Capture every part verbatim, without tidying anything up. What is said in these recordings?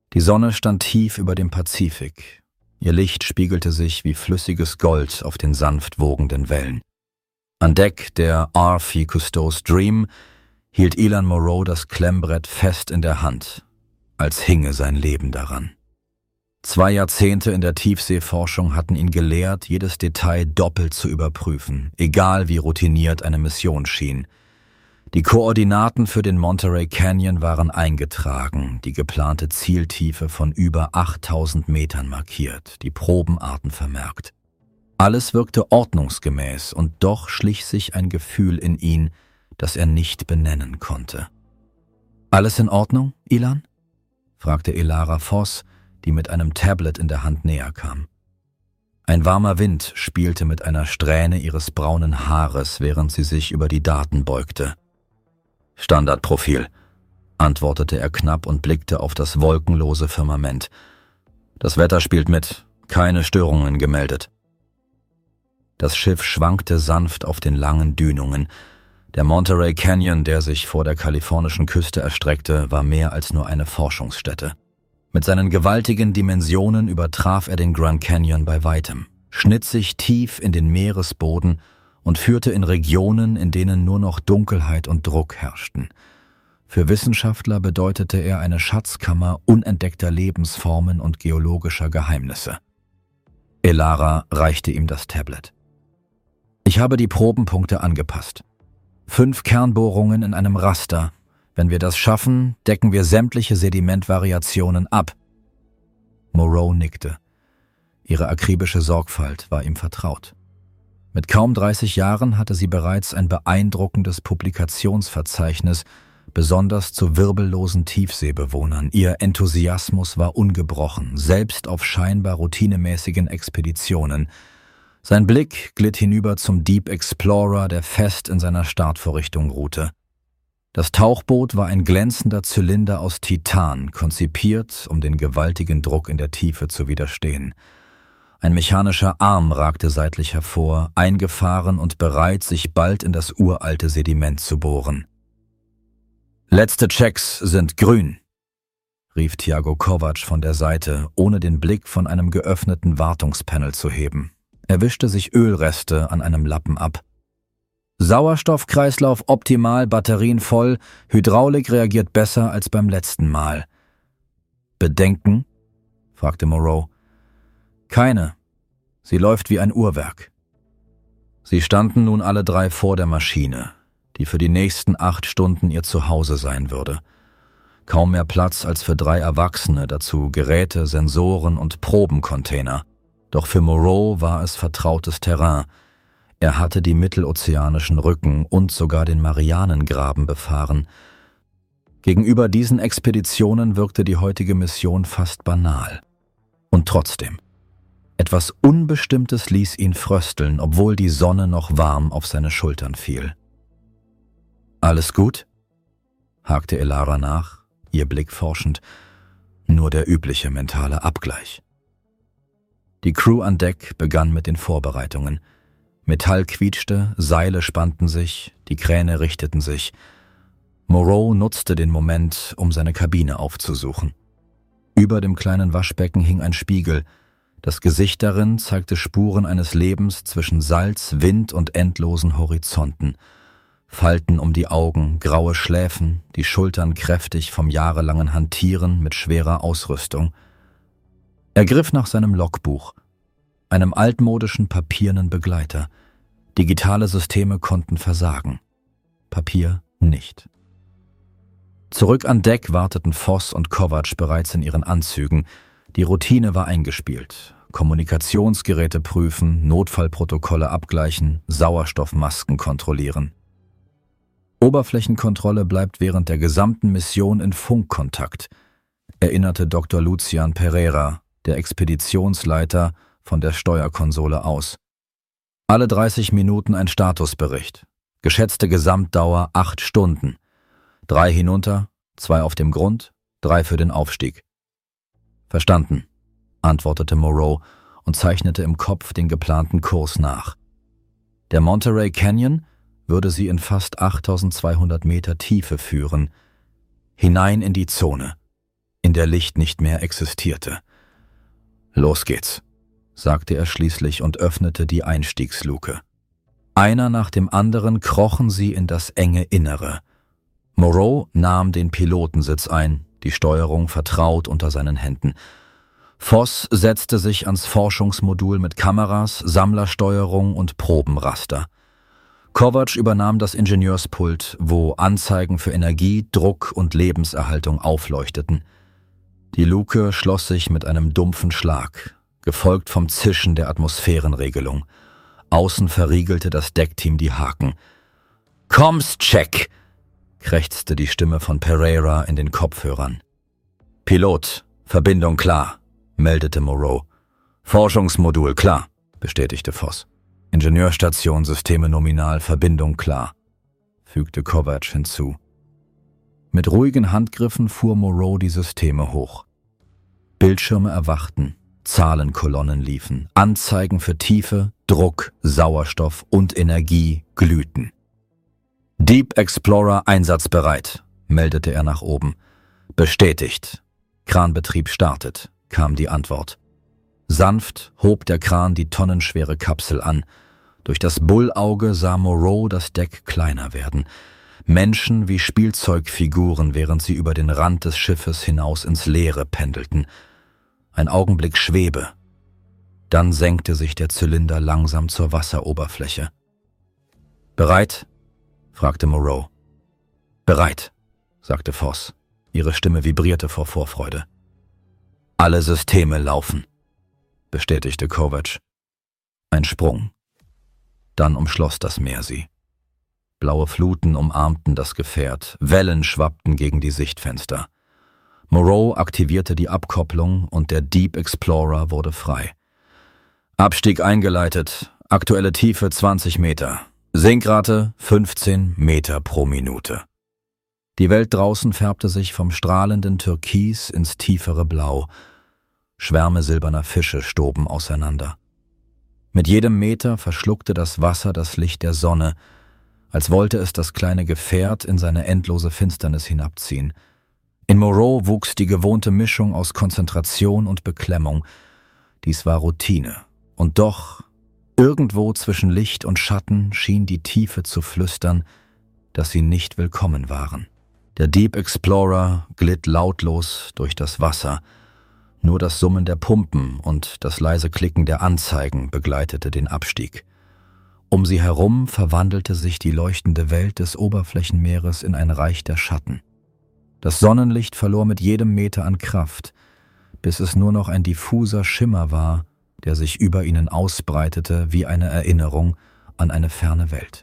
Die Sonne stand tief über dem Pazifik. Ihr Licht spiegelte sich wie flüssiges Gold auf den sanft wogenden Wellen. An Deck der Arthur Cousteau's Dream hielt Elan Moreau das Klemmbrett fest in der Hand, als hinge sein Leben daran. Zwei Jahrzehnte in der Tiefseeforschung hatten ihn gelehrt, jedes Detail doppelt zu überprüfen, egal wie routiniert eine Mission schien. Die Koordinaten für den Monterey Canyon waren eingetragen, die geplante Zieltiefe von über achttausend Metern markiert, die Probenarten vermerkt. Alles wirkte ordnungsgemäß, und doch schlich sich ein Gefühl in ihn, das er nicht benennen konnte. »Alles in Ordnung, Elan?« fragte Elara Voss, die mit einem Tablet in der Hand näher kam. Ein warmer Wind spielte mit einer Strähne ihres braunen Haares, während sie sich über die Daten beugte. »Standardprofil«, antwortete er knapp und blickte auf das wolkenlose Firmament. »Das Wetter spielt mit, keine Störungen gemeldet.« Das Schiff schwankte sanft auf den langen Dünungen. Der Monterey Canyon, der sich vor der kalifornischen Küste erstreckte, war mehr als nur eine Forschungsstätte. Mit seinen gewaltigen Dimensionen übertraf er den Grand Canyon bei weitem, schnitt sich tief in den Meeresboden und führte in Regionen, in denen nur noch Dunkelheit und Druck herrschten. Für Wissenschaftler bedeutete er eine Schatzkammer unentdeckter Lebensformen und geologischer Geheimnisse. Elara reichte ihm das Tablet. »Ich habe die Probenpunkte angepasst. Fünf Kernbohrungen in einem Raster. Wenn wir das schaffen, decken wir sämtliche Sedimentvariationen ab.« Moreau nickte. Ihre akribische Sorgfalt war ihm vertraut. Mit kaum dreißig Jahren hatte sie bereits ein beeindruckendes Publikationsverzeichnis, besonders zu wirbellosen Tiefseebewohnern. Ihr Enthusiasmus war ungebrochen, selbst auf scheinbar routinemäßigen Expeditionen. Sein Blick glitt hinüber zum Deep Explorer, der fest in seiner Startvorrichtung ruhte. Das Tauchboot war ein glänzender Zylinder aus Titan, konzipiert, um den gewaltigen Druck in der Tiefe zu widerstehen. Ein mechanischer Arm ragte seitlich hervor, eingefahren und bereit, sich bald in das uralte Sediment zu bohren. »Letzte Checks sind grün«, rief Tiago Kovac von der Seite, ohne den Blick von einem geöffneten Wartungspanel zu heben. Er wischte sich Ölreste an einem Lappen ab. »Sauerstoffkreislauf optimal, Batterien voll, Hydraulik reagiert besser als beim letzten Mal.« »Bedenken?« fragte Moreau. »Keine. Sie läuft wie ein Uhrwerk.« Sie standen nun alle drei vor der Maschine, die für die nächsten acht Stunden ihr Zuhause sein würde. Kaum mehr Platz als für drei Erwachsene, dazu Geräte, Sensoren und Probencontainer. Doch für Moreau war es vertrautes Terrain. Er hatte die mittelozeanischen Rücken und sogar den Marianengraben befahren. Gegenüber diesen Expeditionen wirkte die heutige Mission fast banal. Und trotzdem. Etwas Unbestimmtes ließ ihn frösteln, obwohl die Sonne noch warm auf seine Schultern fiel. »Alles gut?« hakte Elara nach, ihr Blick forschend. Nur der übliche mentale Abgleich. Die Crew an Deck begann mit den Vorbereitungen. Metall quietschte, Seile spannten sich, die Kräne richteten sich. Moreau nutzte den Moment, um seine Kabine aufzusuchen. Über dem kleinen Waschbecken hing ein Spiegel. Das Gesicht darin zeigte Spuren eines Lebens zwischen Salz, Wind und endlosen Horizonten. Falten um die Augen, graue Schläfen, die Schultern kräftig vom jahrelangen Hantieren mit schwerer Ausrüstung. Er griff nach seinem Logbuch, einem altmodischen papiernen Begleiter. Digitale Systeme konnten versagen, Papier nicht. Zurück an Deck warteten Voss und Kovac bereits in ihren Anzügen. Die Routine war eingespielt. Kommunikationsgeräte prüfen, Notfallprotokolle abgleichen, Sauerstoffmasken kontrollieren. Oberflächenkontrolle bleibt während der gesamten Mission in Funkkontakt, erinnerte Doktor Lucian Pereira, der Expeditionsleiter, von der Steuerkonsole aus. Alle dreißig Minuten ein Statusbericht. Geschätzte Gesamtdauer acht Stunden. Drei hinunter, zwei auf dem Grund, drei für den Aufstieg. »Verstanden«, antwortete Moreau und zeichnete im Kopf den geplanten Kurs nach. Der Monterey Canyon würde sie in fast achttausendzweihundert Meter Tiefe führen, hinein in die Zone, in der Licht nicht mehr existierte. »Los geht's«, sagte er schließlich und öffnete die Einstiegsluke. Einer nach dem anderen krochen sie in das enge Innere. Moreau nahm den Pilotensitz ein, die Steuerung vertraut unter seinen Händen. Voss setzte sich ans Forschungsmodul mit Kameras, Sammlersteuerung und Probenraster. Kovacs übernahm das Ingenieurspult, wo Anzeigen für Energie, Druck und Lebenserhaltung aufleuchteten. Die Luke schloss sich mit einem dumpfen Schlag, gefolgt vom Zischen der Atmosphärenregelung. Außen verriegelte das Deckteam die Haken. »Comms-Check«, krächzte die Stimme von Pereira in den Kopfhörern. »Pilot, Verbindung klar«, meldete Moreau. »Forschungsmodul klar«, bestätigte Voss. »Ingenieurstation, Systeme nominal, Verbindung klar«, fügte Kovacs hinzu. Mit ruhigen Handgriffen fuhr Moreau die Systeme hoch. Bildschirme erwachten, Zahlenkolonnen liefen, Anzeigen für Tiefe, Druck, Sauerstoff und Energie glühten. »Deep Explorer einsatzbereit«, meldete er nach oben. »Bestätigt. Kranbetrieb startet«, kam die Antwort. Sanft hob der Kran die tonnenschwere Kapsel an. Durch das Bullauge sah Moreau das Deck kleiner werden. Menschen wie Spielzeugfiguren, während sie über den Rand des Schiffes hinaus ins Leere pendelten. Ein Augenblick Schwebe. Dann senkte sich der Zylinder langsam zur Wasseroberfläche. »Bereit?« fragte Moreau. »Bereit«, sagte Voss. Ihre Stimme vibrierte vor Vorfreude. »Alle Systeme laufen«, bestätigte Kovacs. Ein Sprung. Dann umschloss das Meer sie. Blaue Fluten umarmten das Gefährt, Wellen schwappten gegen die Sichtfenster. Moreau aktivierte die Abkopplung und der Deep Explorer wurde frei. Abstieg eingeleitet, aktuelle Tiefe zwanzig Meter, Sinkrate fünfzehn Meter pro Minute. Die Welt draußen färbte sich vom strahlenden Türkis ins tiefere Blau. Schwärme silberner Fische stoben auseinander. Mit jedem Meter verschluckte das Wasser das Licht der Sonne, als wollte es das kleine Gefährt in seine endlose Finsternis hinabziehen. In Moreau wuchs die gewohnte Mischung aus Konzentration und Beklemmung. Dies war Routine. Und doch, irgendwo zwischen Licht und Schatten schien die Tiefe zu flüstern, dass sie nicht willkommen waren. Der Deep Explorer glitt lautlos durch das Wasser. Nur das Summen der Pumpen und das leise Klicken der Anzeigen begleitete den Abstieg. Um sie herum verwandelte sich die leuchtende Welt des Oberflächenmeeres in ein Reich der Schatten. Das Sonnenlicht verlor mit jedem Meter an Kraft, bis es nur noch ein diffuser Schimmer war, der sich über ihnen ausbreitete wie eine Erinnerung an eine ferne Welt.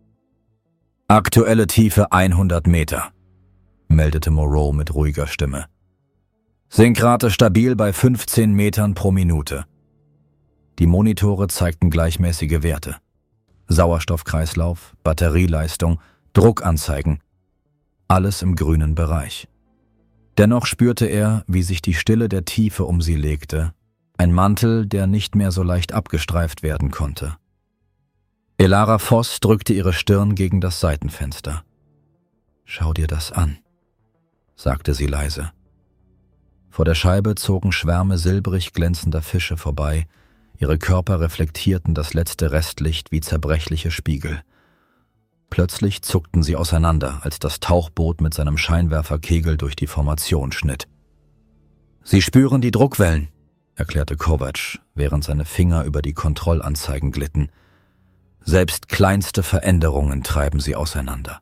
»Aktuelle Tiefe hundert Meter«, meldete Moreau mit ruhiger Stimme. »Sinkrate stabil bei fünfzehn Metern pro Minute.« Die Monitore zeigten gleichmäßige Werte. Sauerstoffkreislauf, Batterieleistung, Druckanzeigen, alles im grünen Bereich. Dennoch spürte er, wie sich die Stille der Tiefe um sie legte, ein Mantel, der nicht mehr so leicht abgestreift werden konnte. Elara Voss drückte ihre Stirn gegen das Seitenfenster. »Schau dir das an«, sagte sie leise. Vor der Scheibe zogen Schwärme silbrig glänzender Fische vorbei, ihre Körper reflektierten das letzte Restlicht wie zerbrechliche Spiegel. Plötzlich zuckten sie auseinander, als das Tauchboot mit seinem Scheinwerferkegel durch die Formation schnitt. »Sie spüren die Druckwellen«, erklärte Kovacs, während seine Finger über die Kontrollanzeigen glitten. »Selbst kleinste Veränderungen treiben sie auseinander.«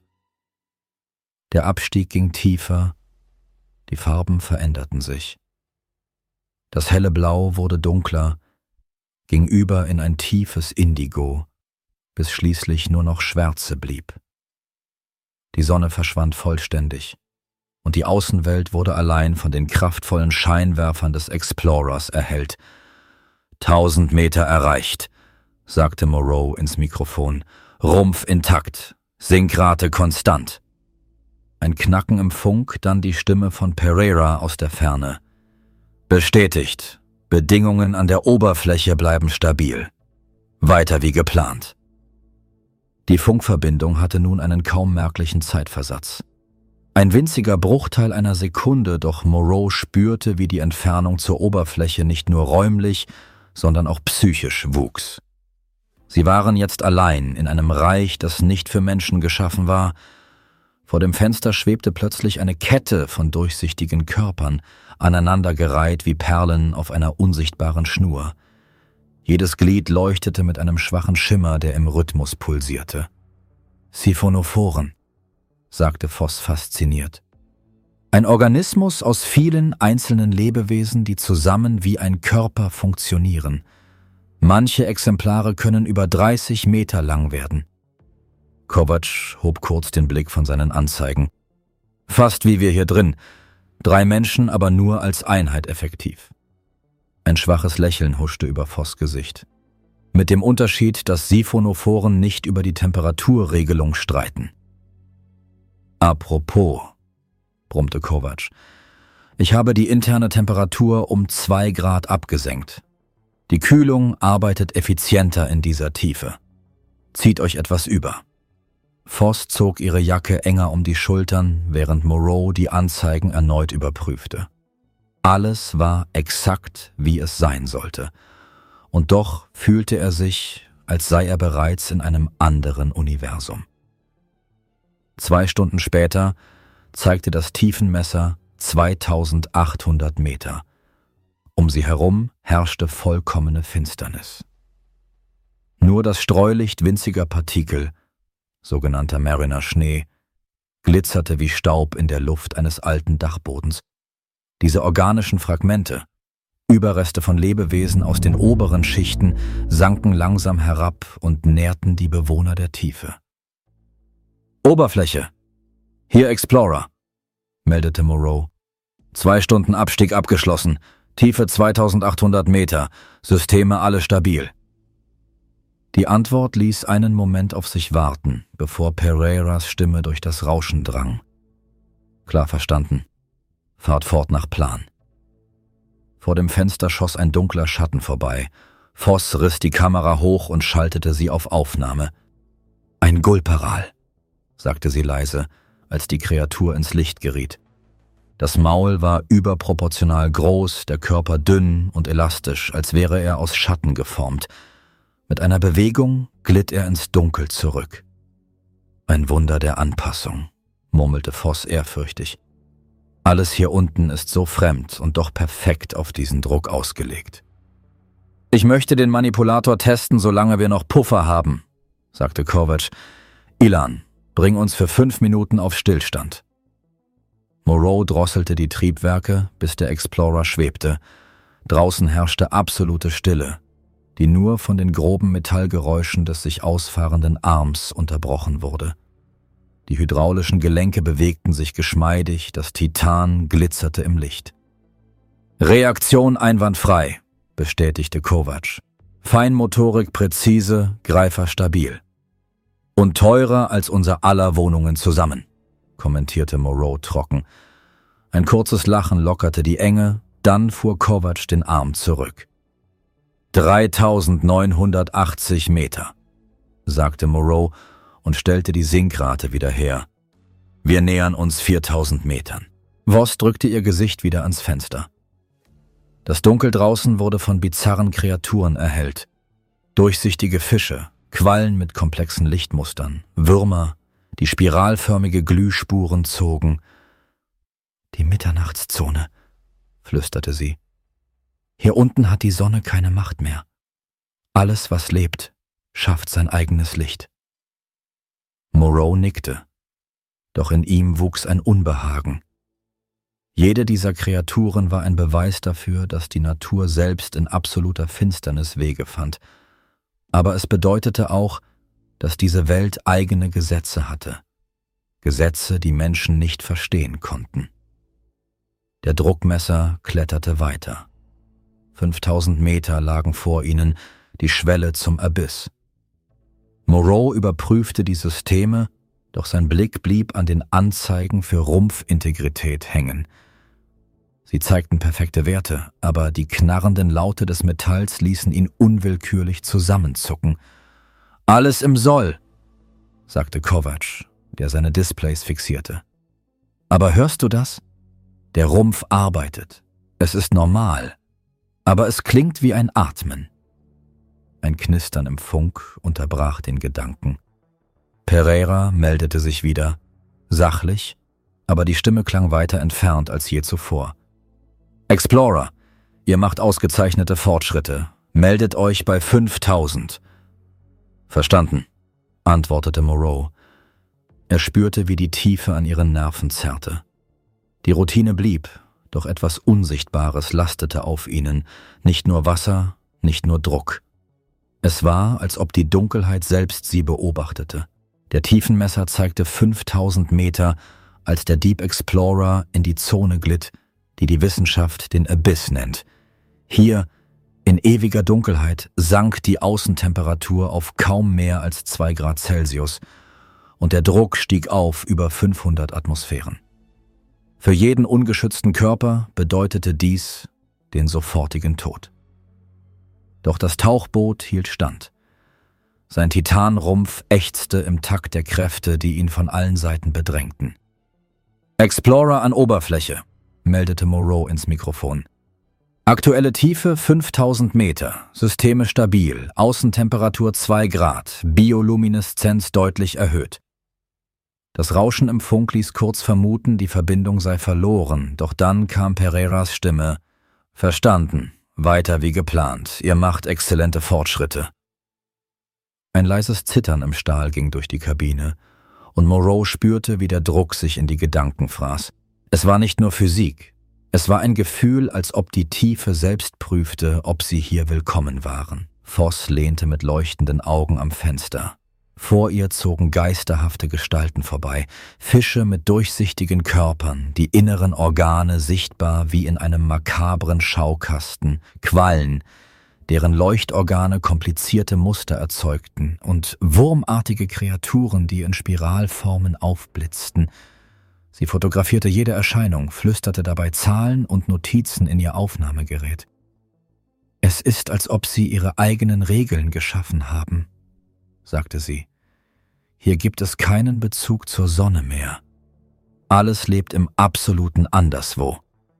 Der Abstieg ging tiefer, die Farben veränderten sich. Das helle Blau wurde dunkler, ging über in ein tiefes Indigo, bis schließlich nur noch Schwärze blieb. Die Sonne verschwand vollständig, und die Außenwelt wurde allein von den kraftvollen Scheinwerfern des Explorers erhellt. »Tausend Meter erreicht«, sagte Moreau ins Mikrofon. »Rumpf intakt, Sinkrate konstant.« Ein Knacken im Funk, dann die Stimme von Pereira aus der Ferne. »Bestätigt. Bedingungen an der Oberfläche bleiben stabil. Weiter wie geplant.« Die Funkverbindung hatte nun einen kaum merklichen Zeitversatz. Ein winziger Bruchteil einer Sekunde, doch Moreau spürte, wie die Entfernung zur Oberfläche nicht nur räumlich, sondern auch psychisch wuchs. Sie waren jetzt allein in einem Reich, das nicht für Menschen geschaffen war. Vor dem Fenster schwebte plötzlich eine Kette von durchsichtigen Körpern, aneinandergereiht wie Perlen auf einer unsichtbaren Schnur. Jedes Glied leuchtete mit einem schwachen Schimmer, der im Rhythmus pulsierte. »Siphonophoren«, sagte Voss fasziniert. »Ein Organismus aus vielen einzelnen Lebewesen, die zusammen wie ein Körper funktionieren. Manche Exemplare können über dreißig Meter lang werden.« Kovac hob kurz den Blick von seinen Anzeigen. »Fast wie wir hier drin. Drei Menschen, aber nur als Einheit effektiv.« Ein schwaches Lächeln huschte über Voss' Gesicht. Mit dem Unterschied, dass Siphonophoren nicht über die Temperaturregelung streiten. »Apropos«, brummte Kovac, »ich habe die interne Temperatur um zwei Grad abgesenkt. Die Kühlung arbeitet effizienter in dieser Tiefe. Zieht euch etwas über.« Voss zog ihre Jacke enger um die Schultern, während Moreau die Anzeigen erneut überprüfte. Alles war exakt, wie es sein sollte. Und doch fühlte er sich, als sei er bereits in einem anderen Universum. Zwei Stunden später zeigte das Tiefenmesser zweitausendachthundert Meter. Um sie herum herrschte vollkommene Finsternis. Nur das Streulicht winziger Partikel, sogenannter Mariner-Schnee, glitzerte wie Staub in der Luft eines alten Dachbodens. Diese organischen Fragmente, Überreste von Lebewesen aus den oberen Schichten, sanken langsam herab und nährten die Bewohner der Tiefe. »Oberfläche! Hier Explorer«, meldete Moreau. »Zwei Stunden Abstieg abgeschlossen, Tiefe zweitausendachthundert Meter, Systeme alle stabil.« Die Antwort ließ einen Moment auf sich warten, bevor Pereiras Stimme durch das Rauschen drang. »Klar verstanden. Fahrt fort nach Plan.« Vor dem Fenster schoss ein dunkler Schatten vorbei. Voss riss die Kamera hoch und schaltete sie auf Aufnahme. »Ein Gulperal«, sagte sie leise, als die Kreatur ins Licht geriet. Das Maul war überproportional groß, der Körper dünn und elastisch, als wäre er aus Schatten geformt. Mit einer Bewegung glitt er ins Dunkel zurück. »Ein Wunder der Anpassung«, murmelte Voss ehrfürchtig. »Alles hier unten ist so fremd und doch perfekt auf diesen Druck ausgelegt.« »Ich möchte den Manipulator testen, solange wir noch Puffer haben«, sagte Kovac. »Ilan, bring uns für fünf Minuten auf Stillstand.« Moreau drosselte die Triebwerke, bis der Explorer schwebte. Draußen herrschte absolute Stille, die nur von den groben Metallgeräuschen des sich ausfahrenden Arms unterbrochen wurde. Die hydraulischen Gelenke bewegten sich geschmeidig, das Titan glitzerte im Licht. »Reaktion einwandfrei«, bestätigte Kovac. »Feinmotorik präzise, Greifer stabil.« »Und teurer als unser aller Wohnungen zusammen«, kommentierte Moreau trocken. Ein kurzes Lachen lockerte die Enge, dann fuhr Kovac den Arm zurück. »dreitausendneunhundertachtzig Meter«, sagte Moreau und stellte die Sinkrate wieder her. »Wir nähern uns viertausend Metern.« Voss drückte ihr Gesicht wieder ans Fenster. Das Dunkel draußen wurde von bizarren Kreaturen erhellt. Durchsichtige Fische, Quallen mit komplexen Lichtmustern, Würmer, die spiralförmige Glühspuren zogen. »Die Mitternachtszone«, flüsterte sie. »Hier unten hat die Sonne keine Macht mehr. Alles, was lebt, schafft sein eigenes Licht.« Moreau nickte, doch in ihm wuchs ein Unbehagen. Jede dieser Kreaturen war ein Beweis dafür, dass die Natur selbst in absoluter Finsternis Wege fand. Aber es bedeutete auch, dass diese Welt eigene Gesetze hatte. Gesetze, die Menschen nicht verstehen konnten. Der Druckmesser kletterte weiter. Fünftausend Meter lagen vor ihnen, die Schwelle zum Abyss. Moreau überprüfte die Systeme, doch sein Blick blieb an den Anzeigen für Rumpfintegrität hängen. Sie zeigten perfekte Werte, aber die knarrenden Laute des Metalls ließen ihn unwillkürlich zusammenzucken. »Alles im Soll«, sagte Kovac, der seine Displays fixierte. Aber hörst du das? Der Rumpf arbeitet. Es ist normal. Aber es klingt wie ein Atmen. Ein Knistern im Funk unterbrach den Gedanken. Pereira meldete sich wieder, sachlich, aber die Stimme klang weiter entfernt als je zuvor. Explorer, ihr macht ausgezeichnete Fortschritte. Meldet euch bei fünftausend. Verstanden, antwortete Moreau. Er spürte, wie die Tiefe an ihren Nerven zerrte. Die Routine blieb, doch etwas Unsichtbares lastete auf ihnen, nicht nur Wasser, nicht nur Druck. Es war, als ob die Dunkelheit selbst sie beobachtete. Der Tiefenmesser zeigte fünftausend Meter, als der Deep Explorer in die Zone glitt, die die Wissenschaft den Abyss nennt. Hier, in ewiger Dunkelheit, sank die Außentemperatur auf kaum mehr als zwei Grad Celsius und der Druck stieg auf über fünfhundert Atmosphären. Für jeden ungeschützten Körper bedeutete dies den sofortigen Tod. Doch das Tauchboot hielt stand. Sein Titanrumpf ächzte im Takt der Kräfte, die ihn von allen Seiten bedrängten. »Explorer an Oberfläche«, meldete Moreau ins Mikrofon. »Aktuelle Tiefe fünftausend Meter, Systeme stabil, Außentemperatur zwei Grad, Biolumineszenz deutlich erhöht.« Das Rauschen im Funk ließ kurz vermuten, die Verbindung sei verloren, doch dann kam Pereiras Stimme. »Verstanden. Weiter wie geplant. Ihr macht exzellente Fortschritte.« Ein leises Zittern im Stahl ging durch die Kabine, und Moreau spürte, wie der Druck sich in die Gedanken fraß. Es war nicht nur Physik. Es war ein Gefühl, als ob die Tiefe selbst prüfte, ob sie hier willkommen waren. Voss lehnte mit leuchtenden Augen am Fenster. Vor ihr zogen geisterhafte Gestalten vorbei, Fische mit durchsichtigen Körpern, die inneren Organe sichtbar wie in einem makabren Schaukasten, Quallen, deren Leuchtorgane komplizierte Muster erzeugten, und wurmartige Kreaturen, die in Spiralformen aufblitzten. Sie fotografierte jede Erscheinung, flüsterte dabei Zahlen und Notizen in ihr Aufnahmegerät. »Es ist, als ob sie ihre eigenen Regeln geschaffen haben«, sagte sie. »Hier gibt es keinen Bezug zur Sonne mehr. Alles lebt im absoluten Anderswo.«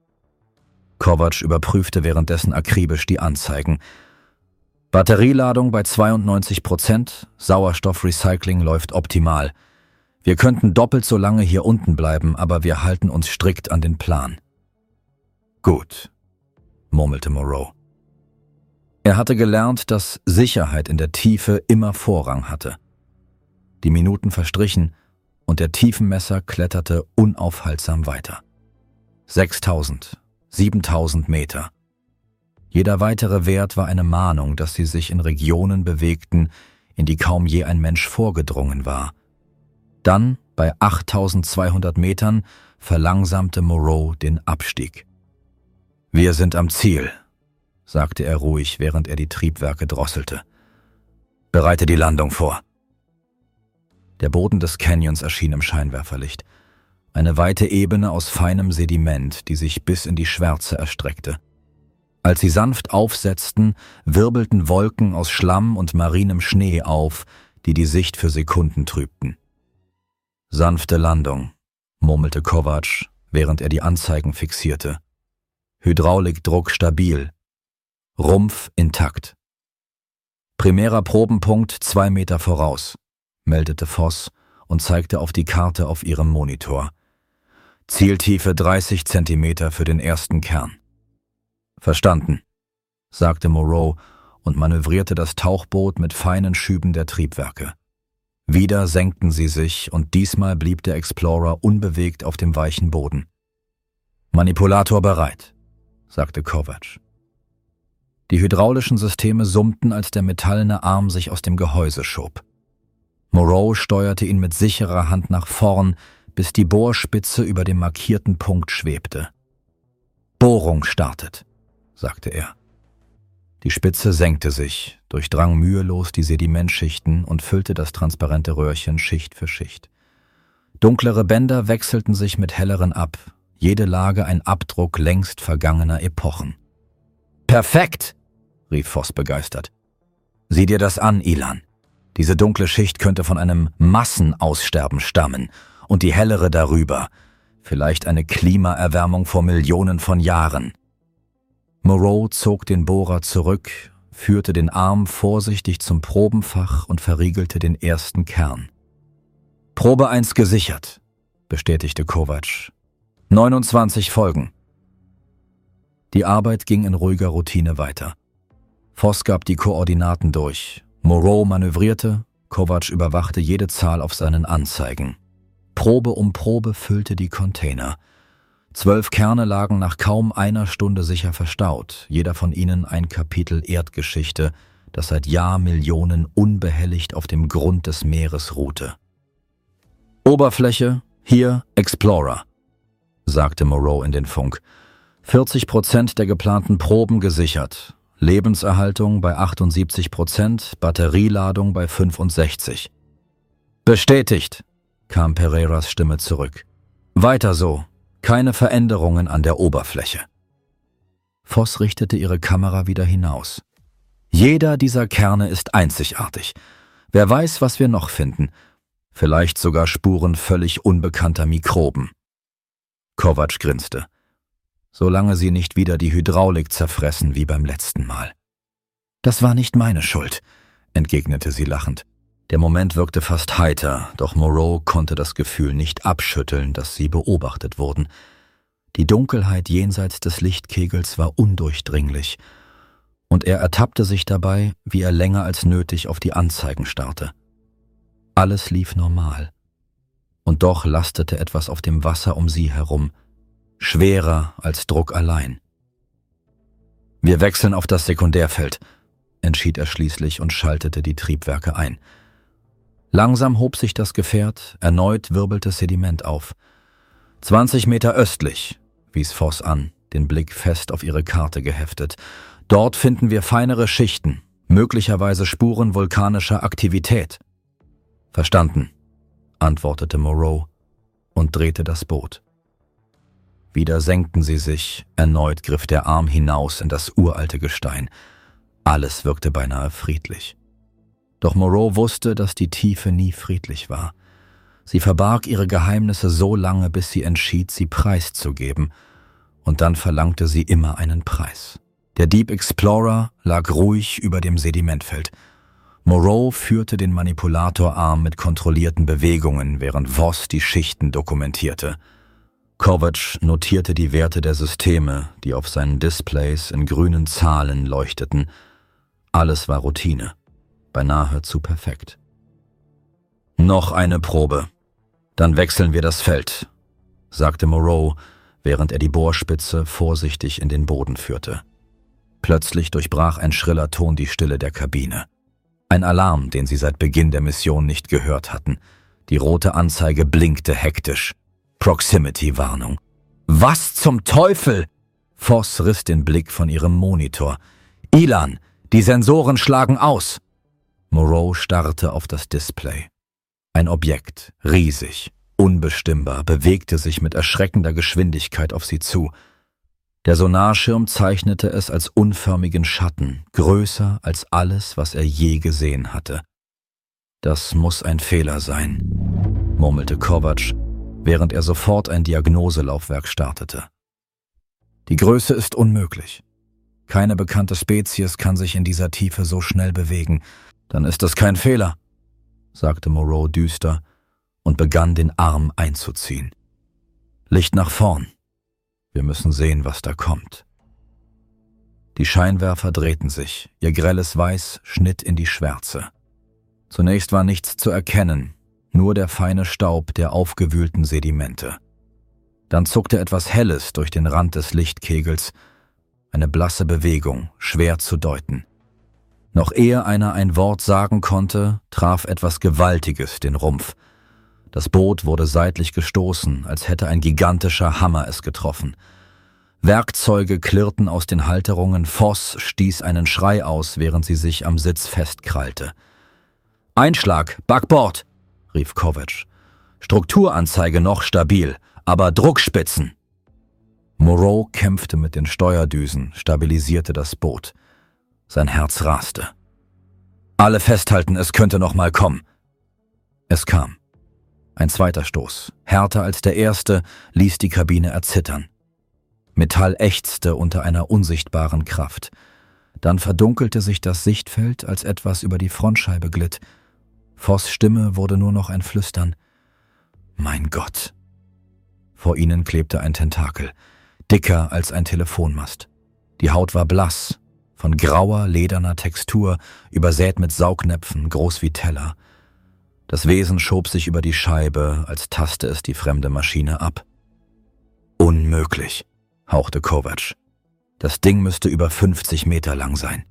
Kovac überprüfte währenddessen akribisch die Anzeigen. »Batterieladung bei zweiundneunzig Prozent, Sauerstoffrecycling läuft optimal. Wir könnten doppelt so lange hier unten bleiben, aber wir halten uns strikt an den Plan.« »Gut«, murmelte Moreau. Er hatte gelernt, dass Sicherheit in der Tiefe immer Vorrang hatte. Die Minuten verstrichen und der Tiefenmesser kletterte unaufhaltsam weiter. Sechstausend, siebentausend Meter. Jeder weitere Wert war eine Mahnung, dass sie sich in Regionen bewegten, in die kaum je ein Mensch vorgedrungen war. Dann, bei achttausendzweihundert Metern, verlangsamte Moreau den Abstieg. »Wir sind am Ziel«, sagte er ruhig, während er die Triebwerke drosselte. »Bereite die Landung vor.« Der Boden des Canyons erschien im Scheinwerferlicht. Eine weite Ebene aus feinem Sediment, die sich bis in die Schwärze erstreckte. Als sie sanft aufsetzten, wirbelten Wolken aus Schlamm und marinem Schnee auf, die die Sicht für Sekunden trübten. »Sanfte Landung«, murmelte Kovac, während er die Anzeigen fixierte. »Hydraulikdruck stabil. Rumpf intakt. Primärer Probenpunkt zwei Meter voraus«, meldete Voss und zeigte auf die Karte auf ihrem Monitor. »Zieltiefe dreißig Zentimeter für den ersten Kern.« »Verstanden«, sagte Moreau und manövrierte das Tauchboot mit feinen Schüben der Triebwerke. Wieder senkten sie sich und diesmal blieb der Explorer unbewegt auf dem weichen Boden. »Manipulator bereit«, sagte Kovac. Die hydraulischen Systeme summten, als der metallene Arm sich aus dem Gehäuse schob. Moreau steuerte ihn mit sicherer Hand nach vorn, bis die Bohrspitze über dem markierten Punkt schwebte. »Bohrung startet«, sagte er. Die Spitze senkte sich, durchdrang mühelos die Sedimentschichten und füllte das transparente Röhrchen Schicht für Schicht. Dunklere Bänder wechselten sich mit helleren ab, jede Lage ein Abdruck längst vergangener Epochen. »Perfekt«, rief Voss begeistert. »Sieh dir das an, Ilan. Diese dunkle Schicht könnte von einem Massenaussterben stammen und die hellere darüber. Vielleicht eine Klimaerwärmung vor Millionen von Jahren. Moreau zog den Bohrer zurück, führte den Arm vorsichtig zum Probenfach und verriegelte den ersten Kern. »Probe eins gesichert«, bestätigte Kovacs. »neunundzwanzig Folgen.« Die Arbeit ging in ruhiger Routine weiter. Voss gab die Koordinaten durch. Moreau manövrierte, Kovacs überwachte jede Zahl auf seinen Anzeigen. Probe um Probe füllte die Container. Zwölf Kerne lagen nach kaum einer Stunde sicher verstaut, jeder von ihnen ein Kapitel Erdgeschichte, das seit Jahrmillionen unbehelligt auf dem Grund des Meeres ruhte. »Oberfläche, hier Explorer«, sagte Moreau in den Funk. vierzig Prozent der geplanten Proben gesichert. Lebenserhaltung bei achtundsiebzig Prozent, Batterieladung bei fünfundsechzig. »Bestätigt«, kam Pereiras Stimme zurück. »Weiter so. Keine Veränderungen an der Oberfläche.« Voss richtete ihre Kamera wieder hinaus. »Jeder dieser Kerne ist einzigartig. Wer weiß, was wir noch finden. Vielleicht sogar Spuren völlig unbekannter Mikroben.« Kovacs grinste. »Solange sie nicht wieder die Hydraulik zerfressen wie beim letzten Mal.« »Das war nicht meine Schuld«, entgegnete sie lachend. Der Moment wirkte fast heiter, doch Moreau konnte das Gefühl nicht abschütteln, dass sie beobachtet wurden. Die Dunkelheit jenseits des Lichtkegels war undurchdringlich, und er ertappte sich dabei, wie er länger als nötig auf die Anzeigen starrte. Alles lief normal. Und doch lastete etwas auf dem Wasser um sie herum, schwerer als Druck allein. »Wir wechseln auf das Sekundärfeld«, entschied er schließlich und schaltete die Triebwerke ein. Langsam hob sich das Gefährt, erneut wirbelte Sediment auf. »zwanzig Meter östlich«, wies Voss an, den Blick fest auf ihre Karte geheftet. »Dort finden wir feinere Schichten, möglicherweise Spuren vulkanischer Aktivität.« »Verstanden«, antwortete Moreau und drehte das Boot. Wieder senkten sie sich, erneut griff der Arm hinaus in das uralte Gestein. Alles wirkte beinahe friedlich. Doch Moreau wusste, dass die Tiefe nie friedlich war. Sie verbarg ihre Geheimnisse so lange, bis sie entschied, sie preiszugeben, und dann verlangte sie immer einen Preis. Der Deep Explorer lag ruhig über dem Sedimentfeld. Moreau führte den Manipulatorarm mit kontrollierten Bewegungen, während Voss die Schichten dokumentierte. Kovacs notierte die Werte der Systeme, die auf seinen Displays in grünen Zahlen leuchteten. Alles war Routine. Beinahe zu perfekt. »Noch eine Probe. Dann wechseln wir das Feld«, sagte Moreau, während er die Bohrspitze vorsichtig in den Boden führte. Plötzlich durchbrach ein schriller Ton die Stille der Kabine. Ein Alarm, den sie seit Beginn der Mission nicht gehört hatten. Die rote Anzeige blinkte hektisch. Proximity-Warnung. »Was zum Teufel?« Voss riss den Blick von ihrem Monitor. »Ilan, die Sensoren schlagen aus!« Moreau starrte auf das Display. Ein Objekt, riesig, unbestimmbar, bewegte sich mit erschreckender Geschwindigkeit auf sie zu. Der Sonarschirm zeichnete es als unförmigen Schatten, größer als alles, was er je gesehen hatte. »Das muss ein Fehler sein«, murmelte Kovacs, während er sofort ein Diagnoselaufwerk startete. »Die Größe ist unmöglich. Keine bekannte Spezies kann sich in dieser Tiefe so schnell bewegen. Dann ist es kein Fehler«, sagte Moreau düster und begann, den Arm einzuziehen. »Licht nach vorn. Wir müssen sehen, was da kommt.« Die Scheinwerfer drehten sich, ihr grelles Weiß schnitt in die Schwärze. Zunächst war nichts zu erkennen, nur der feine Staub der aufgewühlten Sedimente. Dann zuckte etwas Helles durch den Rand des Lichtkegels, eine blasse Bewegung, schwer zu deuten. Noch ehe einer ein Wort sagen konnte, traf etwas Gewaltiges den Rumpf. Das Boot wurde seitlich gestoßen, als hätte ein gigantischer Hammer es getroffen. Werkzeuge klirrten aus den Halterungen, Voss stieß einen Schrei aus, während sie sich am Sitz festkrallte. »Einschlag, Backbord«, rief Kovacs. »Strukturanzeige noch stabil, aber Druckspitzen.« Moreau kämpfte mit den Steuerdüsen, stabilisierte das Boot. Sein Herz raste. »Alle festhalten, es könnte noch mal kommen.« Es kam. Ein zweiter Stoß, härter als der erste, ließ die Kabine erzittern. Metall ächzte unter einer unsichtbaren Kraft. Dann verdunkelte sich das Sichtfeld, als etwas über die Frontscheibe glitt. Voss' Stimme wurde nur noch ein Flüstern. »Mein Gott!« Vor ihnen klebte ein Tentakel, dicker als ein Telefonmast. Die Haut war blass, von grauer, lederner Textur, übersät mit Saugnäpfen, groß wie Teller. Das Wesen schob sich über die Scheibe, als taste es die fremde Maschine ab. »Unmöglich«, hauchte Kovac. »Das Ding müsste über fünfzig Meter lang sein.«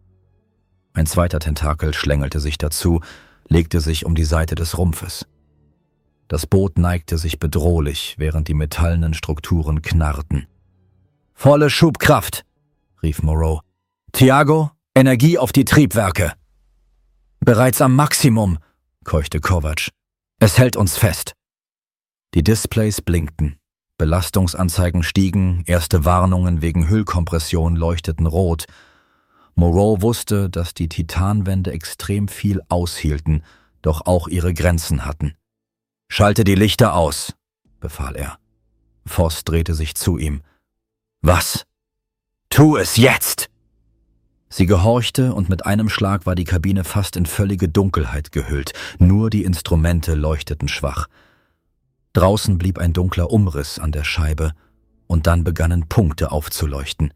Ein zweiter Tentakel schlängelte sich dazu, legte sich um die Seite des Rumpfes. Das Boot neigte sich bedrohlich, während die metallenen Strukturen knarrten. »Volle Schubkraft«, rief Moreau. »Thiago, Energie auf die Triebwerke!« »Bereits am Maximum«, keuchte Kovac. »Es hält uns fest.« Die Displays blinkten. Belastungsanzeigen stiegen, erste Warnungen wegen Hüllkompression leuchteten rot. Moreau wusste, dass die Titanwände extrem viel aushielten, doch auch ihre Grenzen hatten. »Schalte die Lichter aus«, befahl er. Voss drehte sich zu ihm. »Was?« »Tu es jetzt!« Sie gehorchte und mit einem Schlag war die Kabine fast in völlige Dunkelheit gehüllt. Nur die Instrumente leuchteten schwach. Draußen blieb ein dunkler Umriss an der Scheibe und dann begannen Punkte aufzuleuchten.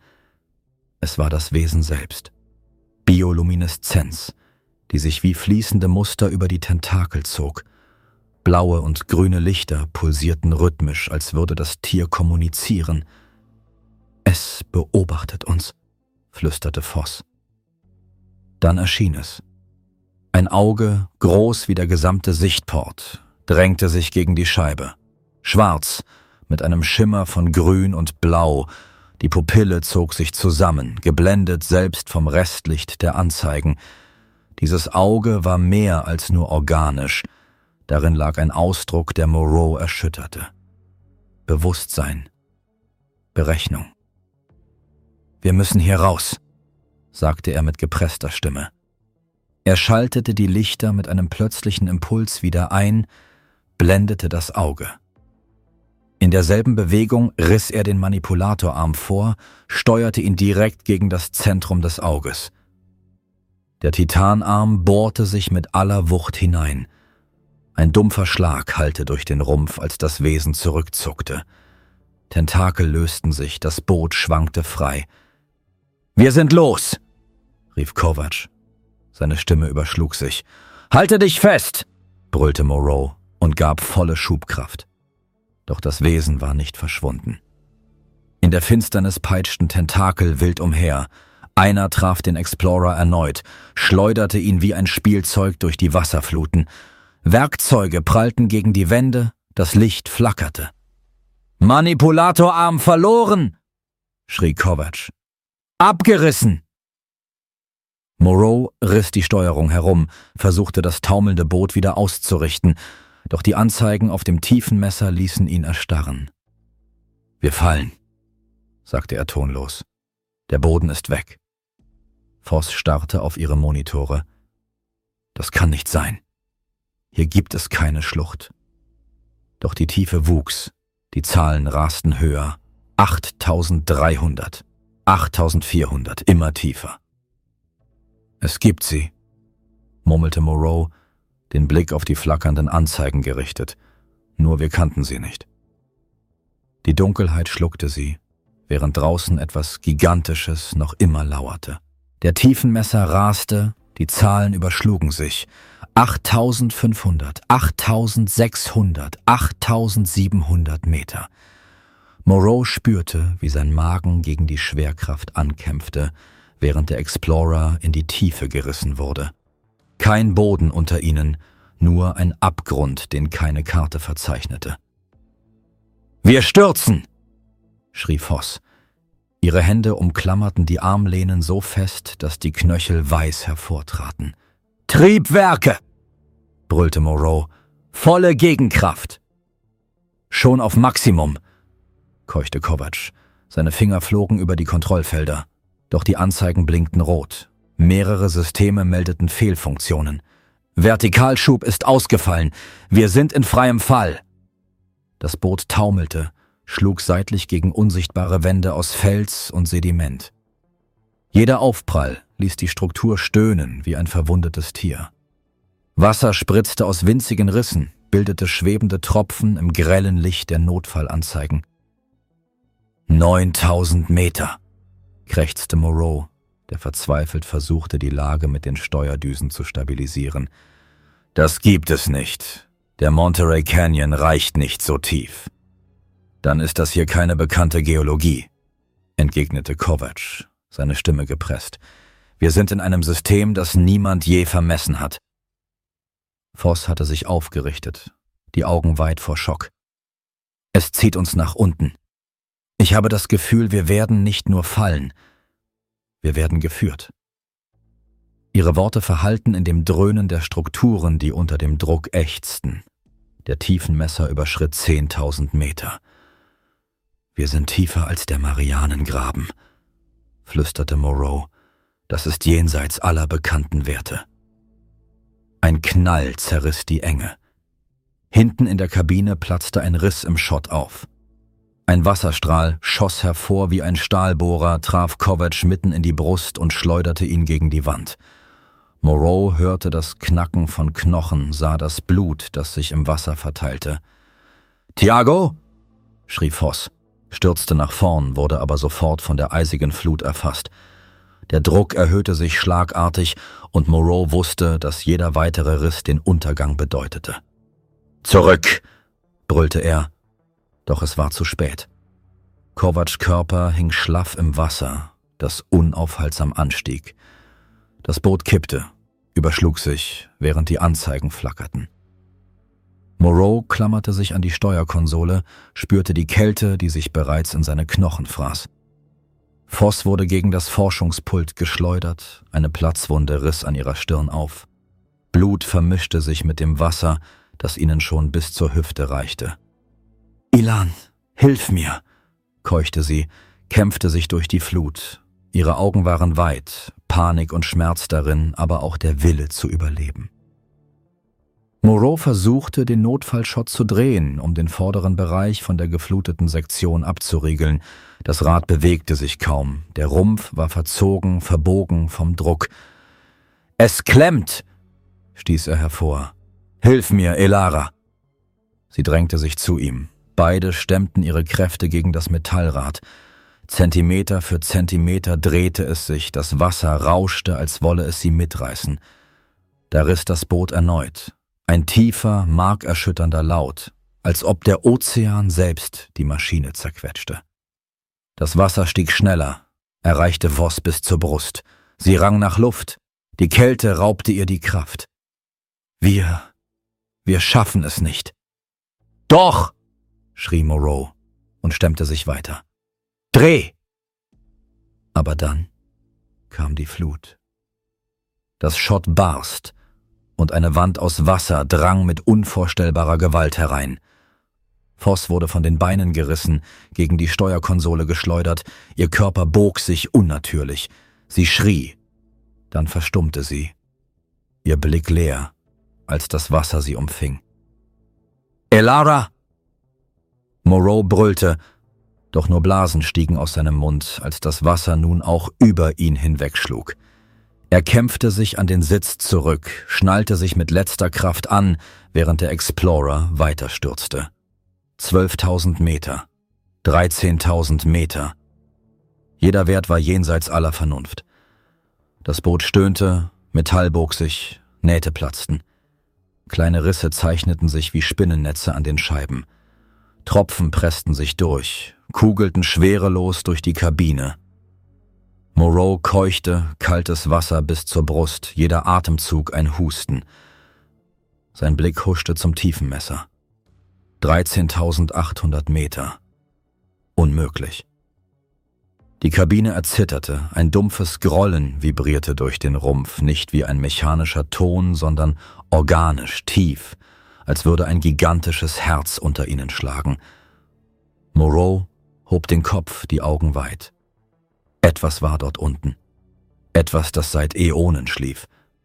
Es war das Wesen selbst. Biolumineszenz, die sich wie fließende Muster über die Tentakel zog. Blaue und grüne Lichter pulsierten rhythmisch, als würde das Tier kommunizieren. »Es beobachtet uns«, flüsterte Voss. Dann erschien es. Ein Auge, groß wie der gesamte Sichtport, drängte sich gegen die Scheibe. Schwarz, mit einem Schimmer von Grün und Blau. Die Pupille zog sich zusammen, geblendet selbst vom Restlicht der Anzeigen. Dieses Auge war mehr als nur organisch. Darin lag ein Ausdruck, der Moreau erschütterte. Bewusstsein. Berechnung. »Wir müssen hier raus«, sagte er mit gepresster Stimme. Er schaltete die Lichter mit einem plötzlichen Impuls wieder ein, blendete das Auge. In derselben Bewegung riss er den Manipulatorarm vor, steuerte ihn direkt gegen das Zentrum des Auges. Der Titanarm bohrte sich mit aller Wucht hinein. Ein dumpfer Schlag hallte durch den Rumpf, als das Wesen zurückzuckte. Tentakel lösten sich, das Boot schwankte frei. »Wir sind los«, rief Kovac. Seine Stimme überschlug sich. »Halte dich fest«, brüllte Moreau und gab volle Schubkraft. Doch das Wesen war nicht verschwunden. In der Finsternis peitschten Tentakel wild umher. Einer traf den Explorer erneut, schleuderte ihn wie ein Spielzeug durch die Wasserfluten. Werkzeuge prallten gegen die Wände, das Licht flackerte. »Manipulatorarm verloren«, schrie Kovac. »Abgerissen!« Moreau riss die Steuerung herum, versuchte das taumelnde Boot wieder auszurichten, doch die Anzeigen auf dem Tiefenmesser ließen ihn erstarren. »Wir fallen«, sagte er tonlos. »Der Boden ist weg.« Voss starrte auf ihre Monitore. »Das kann nicht sein. Hier gibt es keine Schlucht.« Doch die Tiefe wuchs, die Zahlen rasten höher. achttausenddreihundert, achttausendvierhundert, immer tiefer. »Es gibt sie«, murmelte Moreau, den Blick auf die flackernden Anzeigen gerichtet. Nur wir kannten sie nicht. Die Dunkelheit schluckte sie, während draußen etwas Gigantisches noch immer lauerte. Der Tiefenmesser raste, die Zahlen überschlugen sich. achttausendfünfhundert, achttausendsechshundert, achttausendsiebenhundert Meter. Moreau spürte, wie sein Magen gegen die Schwerkraft ankämpfte, während der Explorer in die Tiefe gerissen wurde. Kein Boden unter ihnen, nur ein Abgrund, den keine Karte verzeichnete. »Wir stürzen«, schrie Voss. Ihre Hände umklammerten die Armlehnen so fest, dass die Knöchel weiß hervortraten. »Triebwerke«, brüllte Moreau. »Volle Gegenkraft!« »Schon auf Maximum«, keuchte Kovac. Seine Finger flogen über die Kontrollfelder. Doch die Anzeigen blinkten rot. Mehrere Systeme meldeten Fehlfunktionen. Vertikalschub ist ausgefallen. Wir sind in freiem Fall. Das Boot taumelte, schlug seitlich gegen unsichtbare Wände aus Fels und Sediment. Jeder Aufprall ließ die Struktur stöhnen wie ein verwundetes Tier. Wasser spritzte aus winzigen Rissen, bildete schwebende Tropfen im grellen Licht der Notfallanzeigen. Neuntausend Meter, krächzte Moreau, der verzweifelt versuchte, die Lage mit den Steuerdüsen zu stabilisieren. Das gibt es nicht. Der Monterey Canyon reicht nicht so tief. Dann ist das hier keine bekannte Geologie, entgegnete Kovacs, seine Stimme gepresst. Wir sind in einem System, das niemand je vermessen hat. Voss hatte sich aufgerichtet, die Augen weit vor Schock. Es zieht uns nach unten. Ich habe das Gefühl, wir werden nicht nur fallen, wir werden geführt. Ihre Worte verhallten in dem Dröhnen der Strukturen, die unter dem Druck ächzten. Der Tiefenmesser überschritt zehntausend Meter. Wir sind tiefer als der Marianengraben, flüsterte Moreau. Das ist jenseits aller bekannten Werte. Ein Knall zerriss die Enge. Hinten in der Kabine platzte ein Riss im Schott auf. Ein Wasserstrahl schoss hervor wie ein Stahlbohrer, traf Kovacs mitten in die Brust und schleuderte ihn gegen die Wand. Moreau hörte das Knacken von Knochen, sah das Blut, das sich im Wasser verteilte. »Thiago?« schrie Voss, stürzte nach vorn, wurde aber sofort von der eisigen Flut erfasst. Der Druck erhöhte sich schlagartig und Moreau wusste, dass jeder weitere Riss den Untergang bedeutete. »Zurück!« brüllte er. Doch es war zu spät. Kovacs Körper hing schlaff im Wasser, das unaufhaltsam anstieg. Das Boot kippte, überschlug sich, während die Anzeigen flackerten. Moreau klammerte sich an die Steuerkonsole, spürte die Kälte, die sich bereits in seine Knochen fraß. Voss wurde gegen das Forschungspult geschleudert, eine Platzwunde riss an ihrer Stirn auf. Blut vermischte sich mit dem Wasser, das ihnen schon bis zur Hüfte reichte. »Ilan, hilf mir«, keuchte sie, kämpfte sich durch die Flut. Ihre Augen waren weit, Panik und Schmerz darin, aber auch der Wille zu überleben. Moreau versuchte, den Notfallschott zu drehen, um den vorderen Bereich von der gefluteten Sektion abzuriegeln. Das Rad bewegte sich kaum, der Rumpf war verzogen, verbogen vom Druck. »Es klemmt«, stieß er hervor. »Hilf mir, Elara!« Sie drängte sich zu ihm. Beide stemmten ihre Kräfte gegen das Metallrad. Zentimeter für Zentimeter drehte es sich, das Wasser rauschte, als wolle es sie mitreißen. Da riss das Boot erneut. Ein tiefer, markerschütternder Laut, als ob der Ozean selbst die Maschine zerquetschte. Das Wasser stieg schneller, erreichte Voss bis zur Brust. Sie rang nach Luft. Die Kälte raubte ihr die Kraft. Wir, wir schaffen es nicht. »Doch«, schrie Moreau und stemmte sich weiter. »Dreh!« Aber dann kam die Flut. Das Schott barst und eine Wand aus Wasser drang mit unvorstellbarer Gewalt herein. Voss wurde von den Beinen gerissen, gegen die Steuerkonsole geschleudert, ihr Körper bog sich unnatürlich. Sie schrie, dann verstummte sie, ihr Blick leer, als das Wasser sie umfing. »Elara!« Moreau brüllte, doch nur Blasen stiegen aus seinem Mund, als das Wasser nun auch über ihn hinwegschlug. Er kämpfte sich an den Sitz zurück, schnallte sich mit letzter Kraft an, während der Explorer weiterstürzte. Zwölftausend Meter, dreizehntausend Meter. Jeder Wert war jenseits aller Vernunft. Das Boot stöhnte, Metall bog sich, Nähte platzten. Kleine Risse zeichneten sich wie Spinnennetze an den Scheiben. Tropfen pressten sich durch, kugelten schwerelos durch die Kabine. Moreau keuchte, kaltes Wasser bis zur Brust, jeder Atemzug ein Husten. Sein Blick huschte zum Tiefenmesser. dreizehntausendachthundert Meter. Unmöglich. Die Kabine erzitterte, ein dumpfes Grollen vibrierte durch den Rumpf, nicht wie ein mechanischer Ton, sondern organisch, tief, als würde ein gigantisches Herz unter ihnen schlagen. Moreau hob den Kopf, die Augen weit. Etwas war dort unten. Etwas, das seit Äonen schlief.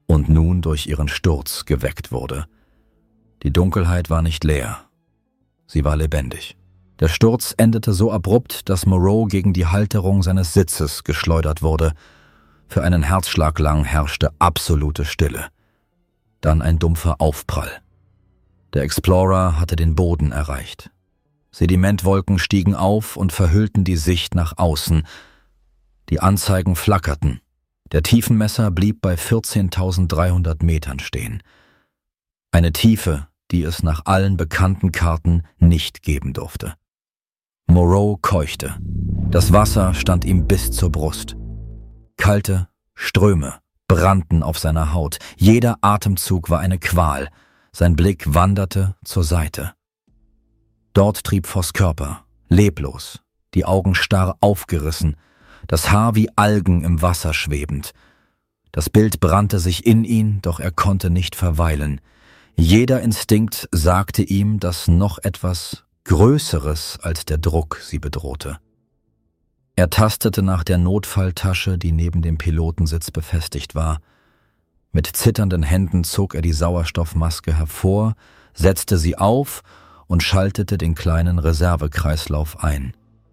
und nun durch ihren Sturz geweckt wurde. Die Dunkelheit war nicht leer, sie war lebendig. Der Sturz endete so abrupt, dass Moreau gegen die Halterung seines Sitzes geschleudert wurde. Für einen Herzschlag lang herrschte absolute Stille. Dann ein dumpfer Aufprall. Der Explorer hatte den Boden erreicht. Sedimentwolken stiegen auf und verhüllten die Sicht nach außen. Die Anzeigen flackerten. Der Tiefenmesser blieb bei vierzehntausenddreihundert Metern stehen. Eine Tiefe, die es nach allen bekannten Karten nicht geben durfte. Moreau keuchte. Das Wasser stand ihm bis zur Brust. Kalte Ströme brannten auf seiner Haut. Jeder Atemzug war eine Qual. Sein Blick wanderte zur Seite. Dort trieb Voss Körper, leblos, die Augen starr aufgerissen, das Haar wie Algen im Wasser schwebend. Das Bild brannte sich in ihn, doch er konnte nicht verweilen. Jeder Instinkt sagte ihm, dass noch etwas Größeres als der Druck sie bedrohte. Er tastete nach der Notfalltasche, die neben dem Pilotensitz befestigt war. Mit zitternden Händen zog er die Sauerstoffmaske hervor, setzte sie auf und schaltete den kleinen Reservekreislauf ein.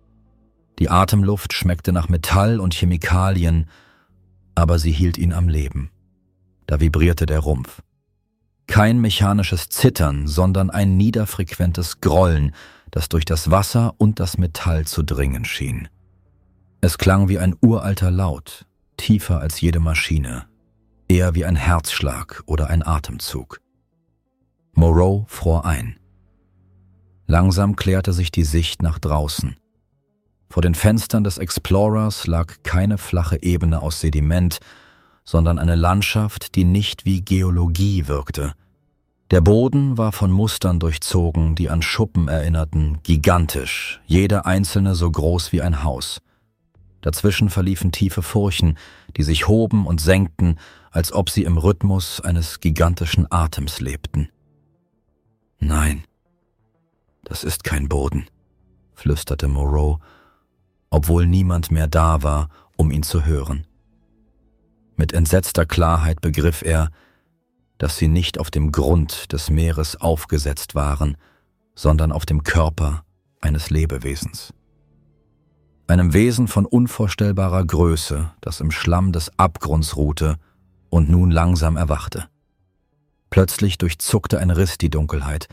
Die Atemluft schmeckte nach Metall und Chemikalien, aber sie hielt ihn am Leben. Da vibrierte der Rumpf. Kein mechanisches Zittern, sondern ein niederfrequentes Grollen, das durch das Wasser und das Metall zu dringen schien. Es klang wie ein uralter Laut, tiefer als jede Maschine, eher wie ein Herzschlag oder ein Atemzug. Moreau fror ein. Langsam klärte sich die Sicht nach draußen. Vor den Fenstern des Explorers lag keine flache Ebene aus Sediment, sondern eine Landschaft, die nicht wie Geologie wirkte. Der Boden war von Mustern durchzogen, die an Schuppen erinnerten, gigantisch, jede einzelne so groß wie ein Haus. Dazwischen verliefen tiefe Furchen, die sich hoben und senkten, als ob sie im Rhythmus eines gigantischen Atems lebten. »Nein, das ist kein Boden«, flüsterte Moreau, obwohl niemand mehr da war, um ihn zu hören. Mit entsetzter Klarheit begriff er, dass sie nicht auf dem Grund des Meeres aufgesetzt waren, sondern auf dem Körper eines Lebewesens. Einem Wesen von unvorstellbarer Größe, das im Schlamm des Abgrunds ruhte und nun langsam erwachte. Plötzlich durchzuckte ein Riss die Dunkelheit.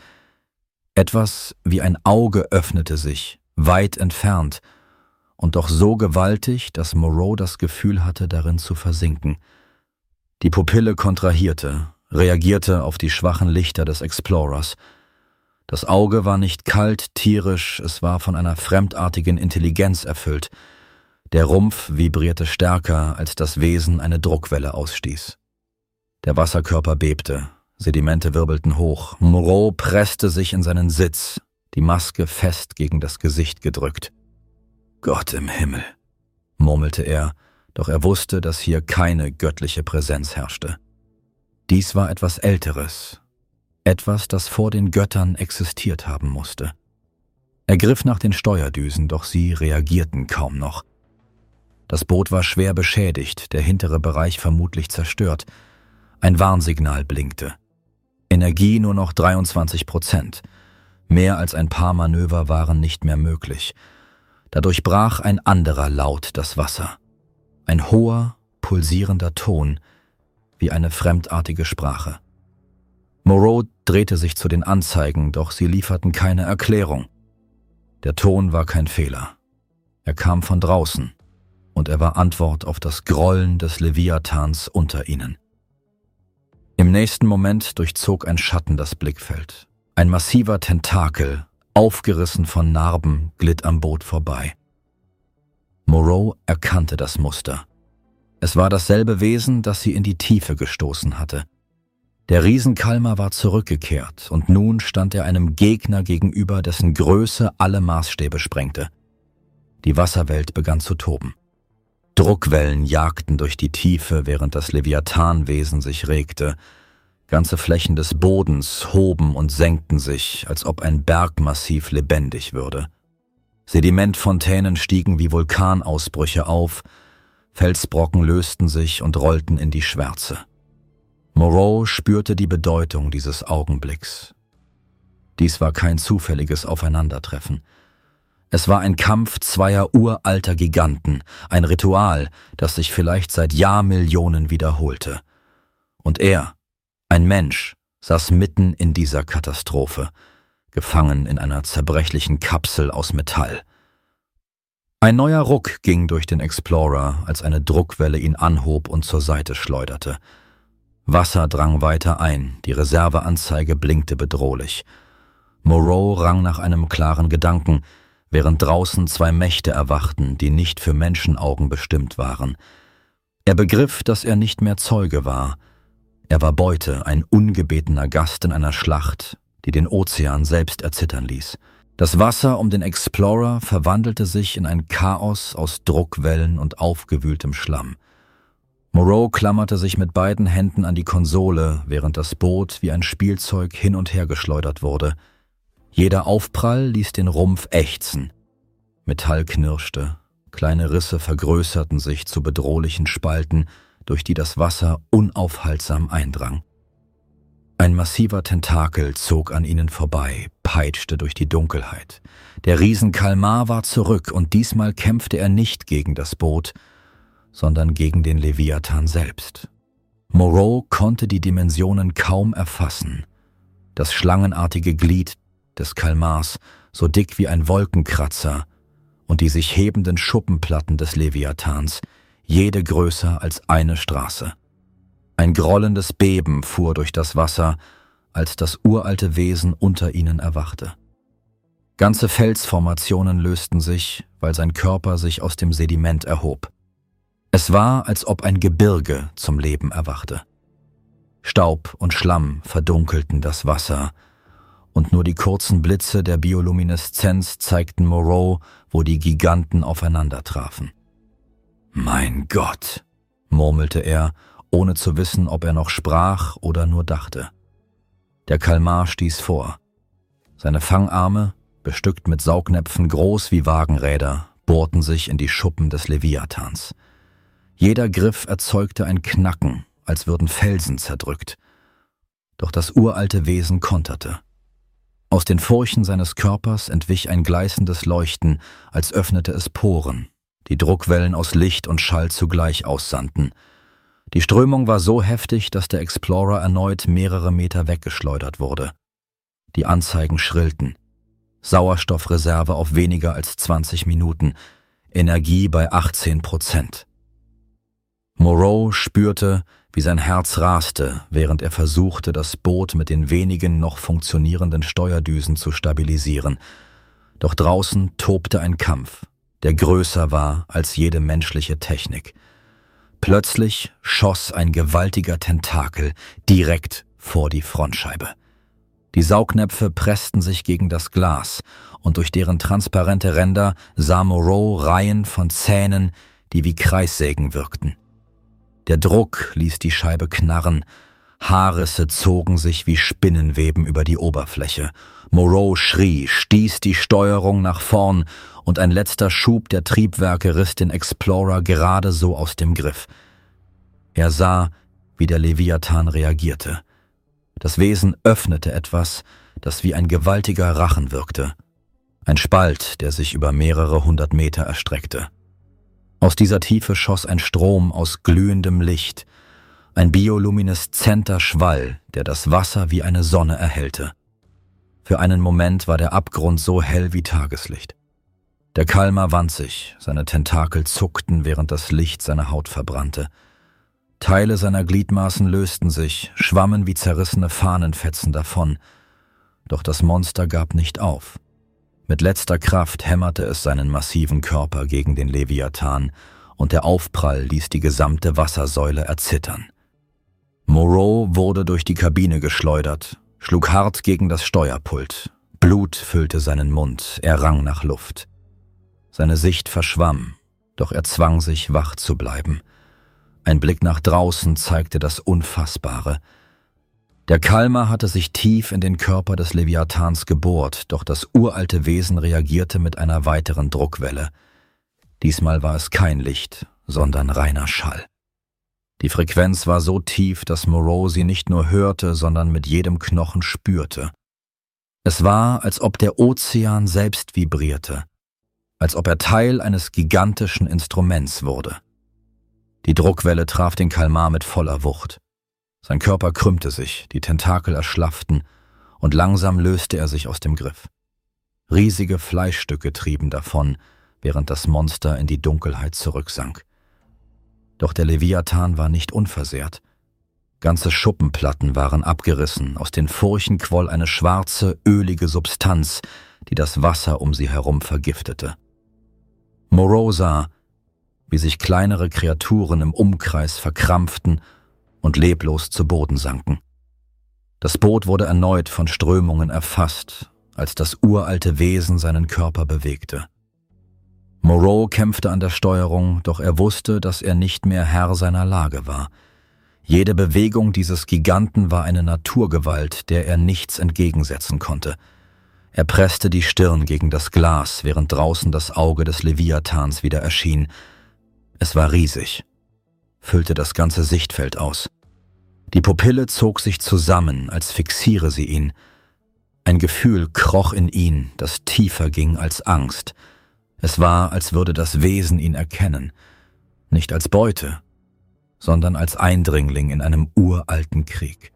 Etwas wie ein Auge öffnete sich, weit entfernt, und doch so gewaltig, dass Moreau das Gefühl hatte, darin zu versinken. Die Pupille kontrahierte, reagierte auf die schwachen Lichter des Explorers. Das Auge war nicht kalt, tierisch, es war von einer fremdartigen Intelligenz erfüllt. Der Rumpf vibrierte stärker, als das Wesen eine Druckwelle ausstieß. Der Wasserkörper bebte, Sedimente wirbelten hoch. Moreau presste sich in seinen Sitz, die Maske fest gegen das Gesicht gedrückt. »Gott im Himmel«, murmelte er, doch er wusste, dass hier keine göttliche Präsenz herrschte. Dies war etwas Älteres, etwas, das vor den Göttern existiert haben musste. Er griff nach den Steuerdüsen, doch sie reagierten kaum noch. Das Boot war schwer beschädigt, der hintere Bereich vermutlich zerstört. Ein Warnsignal blinkte. Energie nur noch dreiundzwanzig Prozent. Mehr als ein paar Manöver waren nicht mehr möglich. Dadurch brach ein anderer Laut das Wasser. Ein hoher, pulsierender Ton, wie eine fremdartige Sprache. Moreau drehte sich zu den Anzeigen, doch sie lieferten keine Erklärung. Der Ton war kein Fehler. Er kam von draußen, und er war Antwort auf das Grollen des Leviathans unter ihnen. Im nächsten Moment durchzog ein Schatten das Blickfeld. Ein massiver Tentakel, aufgerissen von Narben, glitt am Boot vorbei. Moreau erkannte das Muster. Es war dasselbe Wesen, das sie in die Tiefe gestoßen hatte. Der Riesenkalmar war zurückgekehrt und nun stand er einem Gegner gegenüber, dessen Größe alle Maßstäbe sprengte. Die Wasserwelt begann zu toben. Druckwellen jagten durch die Tiefe, während das Leviathanwesen sich regte. Ganze Flächen des Bodens hoben und senkten sich, als ob ein Bergmassiv lebendig würde. Sedimentfontänen stiegen wie Vulkanausbrüche auf, Felsbrocken lösten sich und rollten in die Schwärze. Moreau spürte die Bedeutung dieses Augenblicks. Dies war kein zufälliges Aufeinandertreffen. Es war ein Kampf zweier uralter Giganten, ein Ritual, das sich vielleicht seit Jahrmillionen wiederholte. Und er, ein Mensch, saß mitten in dieser Katastrophe, gefangen in einer zerbrechlichen Kapsel aus Metall. Ein neuer Ruck ging durch den Explorer, als eine Druckwelle ihn anhob und zur Seite schleuderte. Wasser drang weiter ein, die Reserveanzeige blinkte bedrohlich. Moreau rang nach einem klaren Gedanken, während draußen zwei Mächte erwachten, die nicht für Menschenaugen bestimmt waren. Er begriff, dass er nicht mehr Zeuge war. Er war Beute, ein ungebetener Gast in einer Schlacht, die den Ozean selbst erzittern ließ. Das Wasser um den Explorer verwandelte sich in ein Chaos aus Druckwellen und aufgewühltem Schlamm. Moreau klammerte sich mit beiden Händen an die Konsole, während das Boot wie ein Spielzeug hin und her geschleudert wurde. Jeder Aufprall ließ den Rumpf ächzen. Metall knirschte, kleine Risse vergrößerten sich zu bedrohlichen Spalten, durch die das Wasser unaufhaltsam eindrang. Ein massiver Tentakel zog an ihnen vorbei, peitschte durch die Dunkelheit. Der Riesenkalmar war zurück und diesmal kämpfte er nicht gegen das Boot, sondern gegen den Leviathan selbst. Moreau konnte die Dimensionen kaum erfassen. Das schlangenartige Glied des Kalmars, so dick wie ein Wolkenkratzer, und die sich hebenden Schuppenplatten des Leviathans, jede größer als eine Straße. Ein grollendes Beben fuhr durch das Wasser, als das uralte Wesen unter ihnen erwachte. Ganze Felsformationen lösten sich, weil sein Körper sich aus dem Sediment erhob. Es war, als ob ein Gebirge zum Leben erwachte. Staub und Schlamm verdunkelten das Wasser, und nur die kurzen Blitze der Biolumineszenz zeigten Moreau, wo die Giganten aufeinander trafen. »Mein Gott«, murmelte er, ohne zu wissen, ob er noch sprach oder nur dachte. Der Kalmar stieß vor. Seine Fangarme, bestückt mit Saugnäpfen groß wie Wagenräder, bohrten sich in die Schuppen des Leviathans. Jeder Griff erzeugte ein Knacken, als würden Felsen zerdrückt. Doch das uralte Wesen konterte. Aus den Furchen seines Körpers entwich ein gleißendes Leuchten, als öffnete es Poren, die Druckwellen aus Licht und Schall zugleich aussandten. Die Strömung war so heftig, dass der Explorer erneut mehrere Meter weggeschleudert wurde. Die Anzeigen schrillten. Sauerstoffreserve auf weniger als zwanzig Minuten, Energie bei achtzehn Prozent. Moreau spürte, wie sein Herz raste, während er versuchte, das Boot mit den wenigen noch funktionierenden Steuerdüsen zu stabilisieren. Doch draußen tobte ein Kampf, der größer war als jede menschliche Technik. Plötzlich schoss ein gewaltiger Tentakel direkt vor die Frontscheibe. Die Saugnäpfe pressten sich gegen das Glas, und durch deren transparente Ränder sah Moreau Reihen von Zähnen, die wie Kreissägen wirkten. Der Druck ließ die Scheibe knarren, Haarrisse zogen sich wie Spinnenweben über die Oberfläche. Moreau schrie, stieß die Steuerung nach vorn, und ein letzter Schub der Triebwerke riss den Explorer gerade so aus dem Griff. Er sah, wie der Leviathan reagierte. Das Wesen öffnete etwas, das wie ein gewaltiger Rachen wirkte. Ein Spalt, der sich über mehrere hundert Meter erstreckte. Aus dieser Tiefe schoss ein Strom aus glühendem Licht, ein biolumineszenter Schwall, der das Wasser wie eine Sonne erhellte. Für einen Moment war der Abgrund so hell wie Tageslicht. Der Kalmar wand sich, seine Tentakel zuckten, während das Licht seine Haut verbrannte. Teile seiner Gliedmaßen lösten sich, schwammen wie zerrissene Fahnenfetzen davon. Doch das Monster gab nicht auf. Mit letzter Kraft hämmerte es seinen massiven Körper gegen den Leviathan, und der Aufprall ließ die gesamte Wassersäule erzittern. Moreau wurde durch die Kabine geschleudert, schlug hart gegen das Steuerpult. Blut füllte seinen Mund, er rang nach Luft. Seine Sicht verschwamm, doch er zwang sich, wach zu bleiben. Ein Blick nach draußen zeigte das Unfassbare. Der Kalmar hatte sich tief in den Körper des Leviathans gebohrt, doch das uralte Wesen reagierte mit einer weiteren Druckwelle. Diesmal war es kein Licht, sondern reiner Schall. Die Frequenz war so tief, dass Moreau sie nicht nur hörte, sondern mit jedem Knochen spürte. Es war, als ob der Ozean selbst vibrierte, als ob er Teil eines gigantischen Instruments wurde. Die Druckwelle traf den Kalmar mit voller Wucht. Sein Körper krümmte sich, die Tentakel erschlafften, und langsam löste er sich aus dem Griff. Riesige Fleischstücke trieben davon, während das Monster in die Dunkelheit zurücksank. Doch der Leviathan war nicht unversehrt. Ganze Schuppenplatten waren abgerissen, aus den Furchen quoll eine schwarze, ölige Substanz, die das Wasser um sie herum vergiftete. Moreau sah, wie sich kleinere Kreaturen im Umkreis verkrampften und leblos zu Boden sanken. Das Boot wurde erneut von Strömungen erfasst, als das uralte Wesen seinen Körper bewegte. Moreau kämpfte an der Steuerung, doch er wusste, dass er nicht mehr Herr seiner Lage war. Jede Bewegung dieses Giganten war eine Naturgewalt, der er nichts entgegensetzen konnte. Er presste die Stirn gegen das Glas, während draußen das Auge des Leviathans wieder erschien. Es war riesig, füllte das ganze Sichtfeld aus. Die Pupille zog sich zusammen, als fixiere sie ihn. Ein Gefühl kroch in ihn, das tiefer ging als Angst. Es war, als würde das Wesen ihn erkennen, nicht als Beute, sondern als Eindringling in einem uralten Krieg.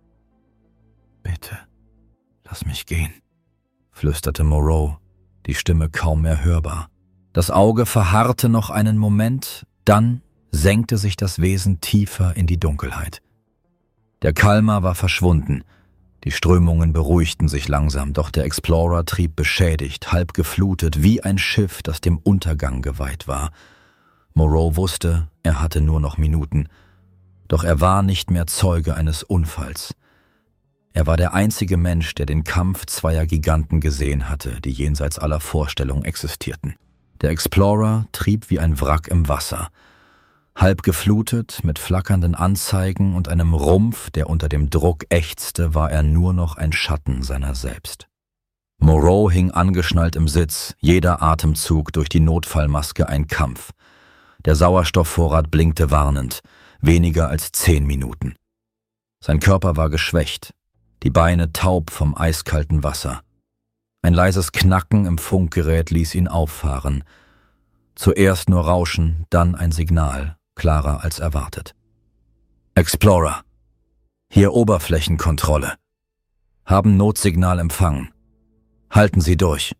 »Bitte, lass mich gehen«, flüsterte Moreau, die Stimme kaum mehr hörbar. Das Auge verharrte noch einen Moment, dann senkte sich das Wesen tiefer in die Dunkelheit. Der Kalmar war verschwunden. Die Strömungen beruhigten sich langsam, doch der Explorer trieb beschädigt, halb geflutet, wie ein Schiff, das dem Untergang geweiht war. Moreau wusste, er hatte nur noch Minuten. Doch er war nicht mehr Zeuge eines Unfalls. Er war der einzige Mensch, der den Kampf zweier Giganten gesehen hatte, die jenseits aller Vorstellung existierten. Der Explorer trieb wie ein Wrack im Wasser. Halb geflutet, mit flackernden Anzeigen und einem Rumpf, der unter dem Druck ächzte, war er nur noch ein Schatten seiner selbst. Moreau hing angeschnallt im Sitz, jeder Atemzug durch die Notfallmaske ein Kampf. Der Sauerstoffvorrat blinkte warnend, weniger als zehn Minuten. Sein Körper war geschwächt, die Beine taub vom eiskalten Wasser. Ein leises Knacken im Funkgerät ließ ihn auffahren. Zuerst nur Rauschen, dann ein Signal, klarer als erwartet. »Explorer, hier Oberflächenkontrolle. Haben Notsignal empfangen. Halten Sie durch.«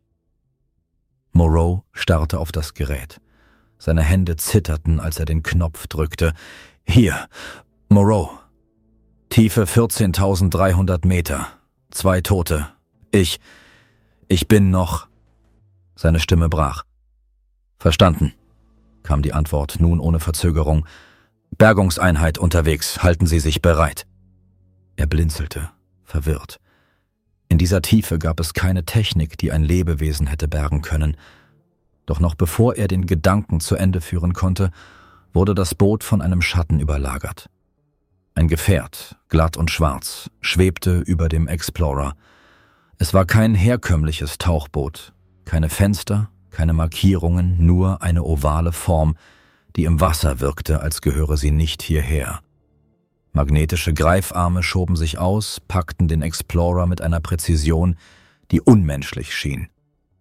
Moreau starrte auf das Gerät. Seine Hände zitterten, als er den Knopf drückte. »Hier, Moreau. Tiefe vierzehntausenddreihundert Meter. Zwei Tote. Ich, ich bin noch...« Seine Stimme brach. »Verstanden«, kam die Antwort, nun ohne Verzögerung. »Bergungseinheit unterwegs, halten Sie sich bereit.« Er blinzelte, verwirrt. In dieser Tiefe gab es keine Technik, die ein Lebewesen hätte bergen können. Doch noch bevor er den Gedanken zu Ende führen konnte, wurde das Boot von einem Schatten überlagert. Ein Gefährt, glatt und schwarz, schwebte über dem Explorer. Es war kein herkömmliches Tauchboot, keine Fenster, keine Markierungen, nur eine ovale Form, die im Wasser wirkte, als gehöre sie nicht hierher. Magnetische Greifarme schoben sich aus, packten den Explorer mit einer Präzision, die unmenschlich schien.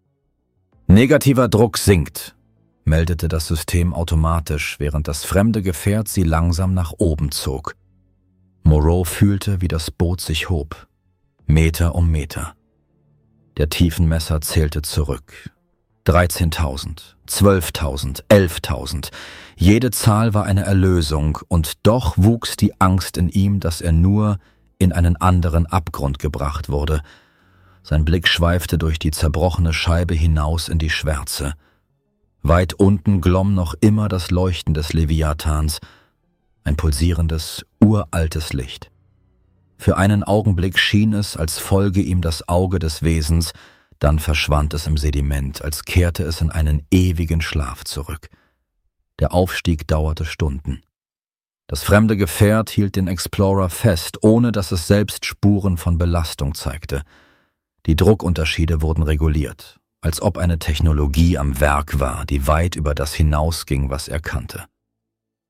»Negativer Druck sinkt«, meldete das System automatisch, während das fremde Gefährt sie langsam nach oben zog. Moreau fühlte, wie das Boot sich hob, Meter um Meter. Der Tiefenmesser zählte zurück. dreizehntausend, zwölftausend, elftausend. Jede Zahl war eine Erlösung, und doch wuchs die Angst in ihm, dass er nur in einen anderen Abgrund gebracht wurde. Sein Blick schweifte durch die zerbrochene Scheibe hinaus in die Schwärze. Weit unten glomm noch immer das Leuchten des Leviathans, ein pulsierendes, uraltes Licht. Für einen Augenblick schien es, als folge ihm das Auge des Wesens, dann verschwand es im Sediment, als kehrte es in einen ewigen Schlaf zurück. Der Aufstieg dauerte Stunden. Das fremde Gefährt hielt den Explorer fest, ohne dass es selbst Spuren von Belastung zeigte. Die Druckunterschiede wurden reguliert, als ob eine Technologie am Werk war, die weit über das hinausging, was er kannte.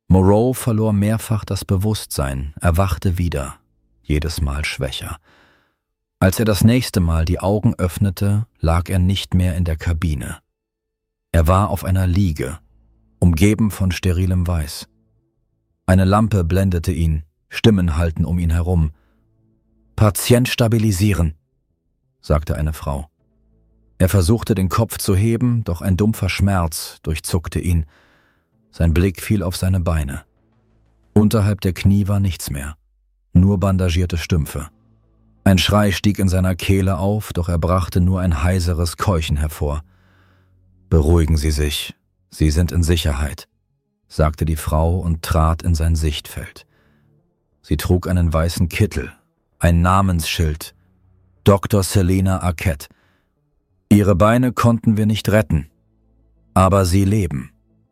Moreau verlor mehrfach das Bewusstsein, erwachte wieder, jedes Mal schwächer. Als er das nächste Mal die Augen öffnete, lag er nicht mehr in der Kabine. Er war auf einer Liege, umgeben von sterilem Weiß. Eine Lampe blendete ihn, Stimmen hallten um ihn herum. »Patient stabilisieren«, sagte eine Frau. Er versuchte, den Kopf zu heben, doch ein dumpfer Schmerz durchzuckte ihn. Sein Blick fiel auf seine Beine. Unterhalb der Knie war nichts mehr, nur bandagierte Stümpfe. Ein Schrei stieg in seiner Kehle auf, doch er brachte nur ein heiseres Keuchen hervor. »Beruhigen Sie sich, Sie sind in Sicherheit«, sagte die Frau und trat in sein Sichtfeld. Sie trug einen weißen Kittel, ein Namensschild, Doktor Selina Arquette. Ihre Beine konnten wir nicht retten, aber sie leben.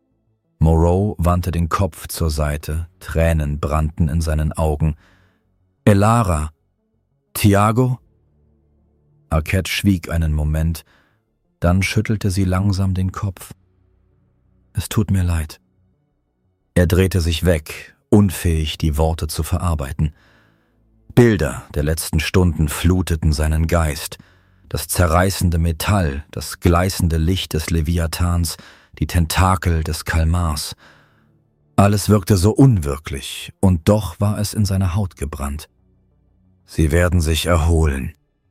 Moreau wandte den Kopf zur Seite, Tränen brannten in seinen Augen. »Elara! Thiago?« Arquette schwieg einen Moment, dann schüttelte sie langsam den Kopf. »Es tut mir leid.« Er drehte sich weg, unfähig, die Worte zu verarbeiten. Bilder der letzten Stunden fluteten seinen Geist. Das zerreißende Metall, das gleißende Licht des Leviathans, die Tentakel des Kalmars. Alles wirkte so unwirklich, und doch war es in seine Haut gebrannt. »Sie werden sich erholen«,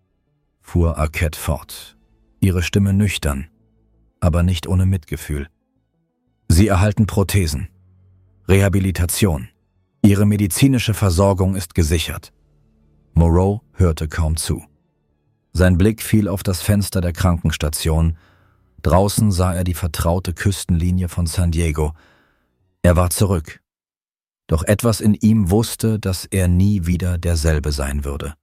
fuhr Arquette fort, ihre Stimme nüchtern, aber nicht ohne Mitgefühl. »Sie erhalten Prothesen. Rehabilitation. Ihre medizinische Versorgung ist gesichert.« Moreau hörte kaum zu. Sein Blick fiel auf das Fenster der Krankenstation. Draußen sah er die vertraute Küstenlinie von San Diego. Er war zurück. Doch etwas in ihm wusste, dass er nie wieder derselbe sein würde.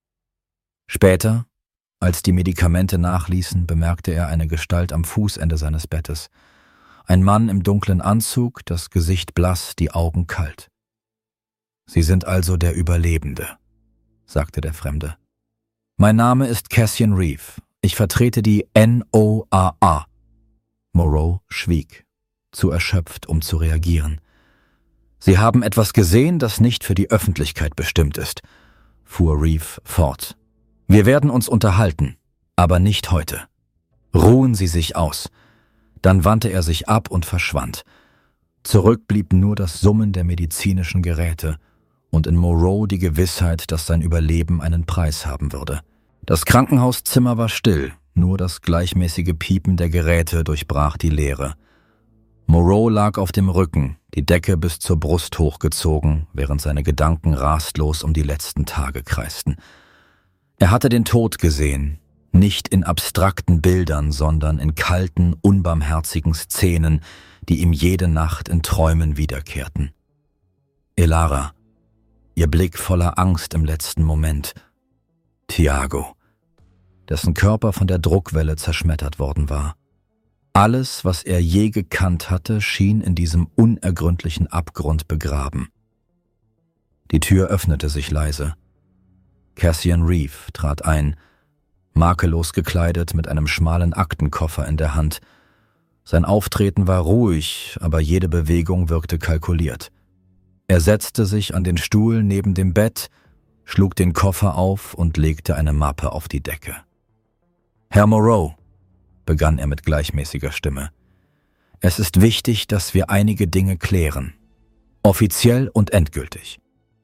Später, als die Medikamente nachließen, bemerkte er eine Gestalt am Fußende seines Bettes. Ein Mann im dunklen Anzug, das Gesicht blass, die Augen kalt. »Sie sind also der Überlebende«, sagte der Fremde. »Mein Name ist Cassian Reeve. Ich vertrete die N O A A. Moreau schwieg, zu erschöpft, um zu reagieren. »Sie haben etwas gesehen, das nicht für die Öffentlichkeit bestimmt ist«, fuhr Reeve fort. »Wir werden uns unterhalten, aber nicht heute. Ruhen Sie sich aus.« Dann wandte er sich ab und verschwand. Zurück blieb nur das Summen der medizinischen Geräte und in Moreau die Gewissheit, dass sein Überleben einen Preis haben würde. Das Krankenhauszimmer war still, nur das gleichmäßige Piepen der Geräte durchbrach die Leere. Moreau lag auf dem Rücken, die Decke bis zur Brust hochgezogen, während seine Gedanken rastlos um die letzten Tage kreisten. Er hatte den Tod gesehen, nicht in abstrakten Bildern, sondern in kalten, unbarmherzigen Szenen, die ihm jede Nacht in Träumen wiederkehrten. Elara, ihr Blick voller Angst im letzten Moment. Thiago, dessen Körper von der Druckwelle zerschmettert worden war. Alles, was er je gekannt hatte, schien in diesem unergründlichen Abgrund begraben. Die Tür öffnete sich leise. Cassian Reeve trat ein, makellos gekleidet mit einem schmalen Aktenkoffer in der Hand. Sein Auftreten war ruhig, aber jede Bewegung wirkte kalkuliert. Er setzte sich an den Stuhl neben dem Bett, schlug den Koffer auf und legte eine Mappe auf die Decke. »Herr Moreau«, begann er mit gleichmäßiger Stimme, »es ist wichtig, dass wir einige Dinge klären. Offiziell und endgültig.«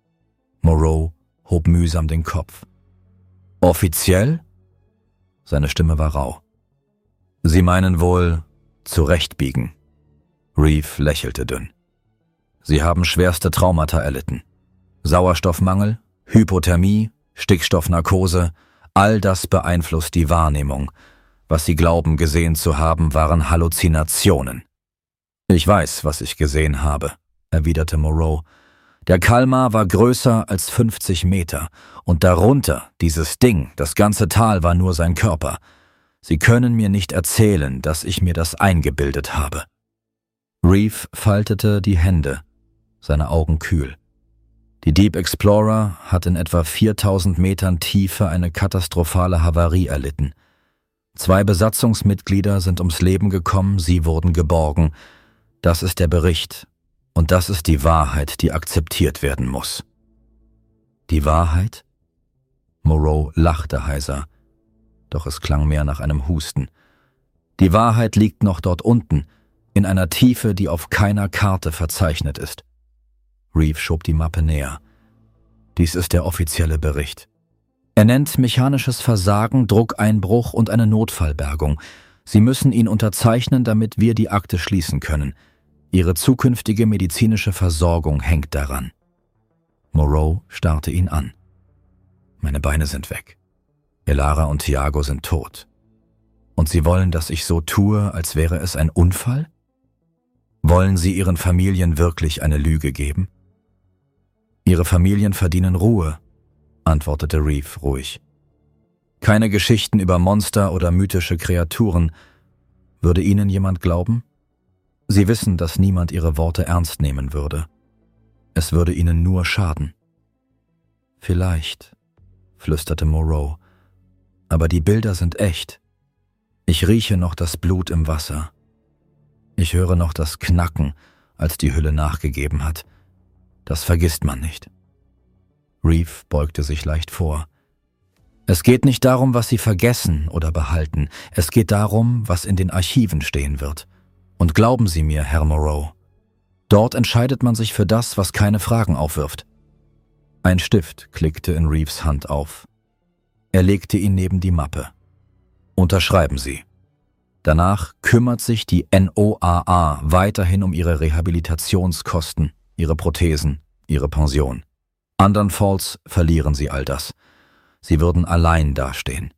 Moreau hob mühsam den Kopf. »Offiziell?« Seine Stimme war rau. »Sie meinen wohl zurechtbiegen?« Reeve lächelte dünn. »Sie haben schwerste Traumata erlitten. Sauerstoffmangel, Hypothermie, Stickstoffnarkose, all das beeinflusst die Wahrnehmung. Was Sie glauben gesehen zu haben, waren Halluzinationen.« »Ich weiß, was ich gesehen habe«, erwiderte Moreau. »Der Kalmar war größer als fünfzig Meter und darunter, dieses Ding, das ganze Tal war nur sein Körper. Sie können mir nicht erzählen, dass ich mir das eingebildet habe.« Reeve faltete die Hände, seine Augen kühl. Die Deep Explorer hat in etwa viertausend Metern Tiefe eine katastrophale Havarie erlitten. Zwei Besatzungsmitglieder sind ums Leben gekommen, sie wurden geborgen. Das ist der Bericht. Und das ist die Wahrheit, die akzeptiert werden muss. Die Wahrheit? Moreau lachte heiser, doch es klang mehr nach einem Husten. Die Wahrheit liegt noch dort unten, in einer Tiefe, die auf keiner Karte verzeichnet ist. Reeve schob die Mappe näher. Dies ist der offizielle Bericht. Er nennt mechanisches Versagen, Druckeinbruch und eine Notfallbergung. Sie müssen ihn unterzeichnen, damit wir die Akte schließen können. Ihre zukünftige medizinische Versorgung hängt daran. Moreau starrte ihn an. Meine Beine sind weg. Elara und Thiago sind tot. Und Sie wollen, dass ich so tue, als wäre es ein Unfall? Wollen Sie Ihren Familien wirklich eine Lüge geben? Ihre Familien verdienen Ruhe, antwortete Reeve ruhig. Keine Geschichten über Monster oder mythische Kreaturen. Würde Ihnen jemand glauben? Sie wissen, dass niemand Ihre Worte ernst nehmen würde. Es würde Ihnen nur schaden. Vielleicht, flüsterte Moreau, aber die Bilder sind echt. Ich rieche noch das Blut im Wasser. Ich höre noch das Knacken, als die Hülle nachgegeben hat. Das vergisst man nicht. Reeve beugte sich leicht vor. Es geht nicht darum, was Sie vergessen oder behalten. Es geht darum, was in den Archiven stehen wird. Und glauben Sie mir, Herr Moreau, dort entscheidet man sich für das, was keine Fragen aufwirft. Ein Stift klickte in Reeves Hand auf. Er legte ihn neben die Mappe. Unterschreiben Sie. Danach kümmert sich die N O A A weiterhin um Ihre Rehabilitationskosten, Ihre Prothesen, Ihre Pension. Andernfalls verlieren Sie all das. Sie würden allein dastehen.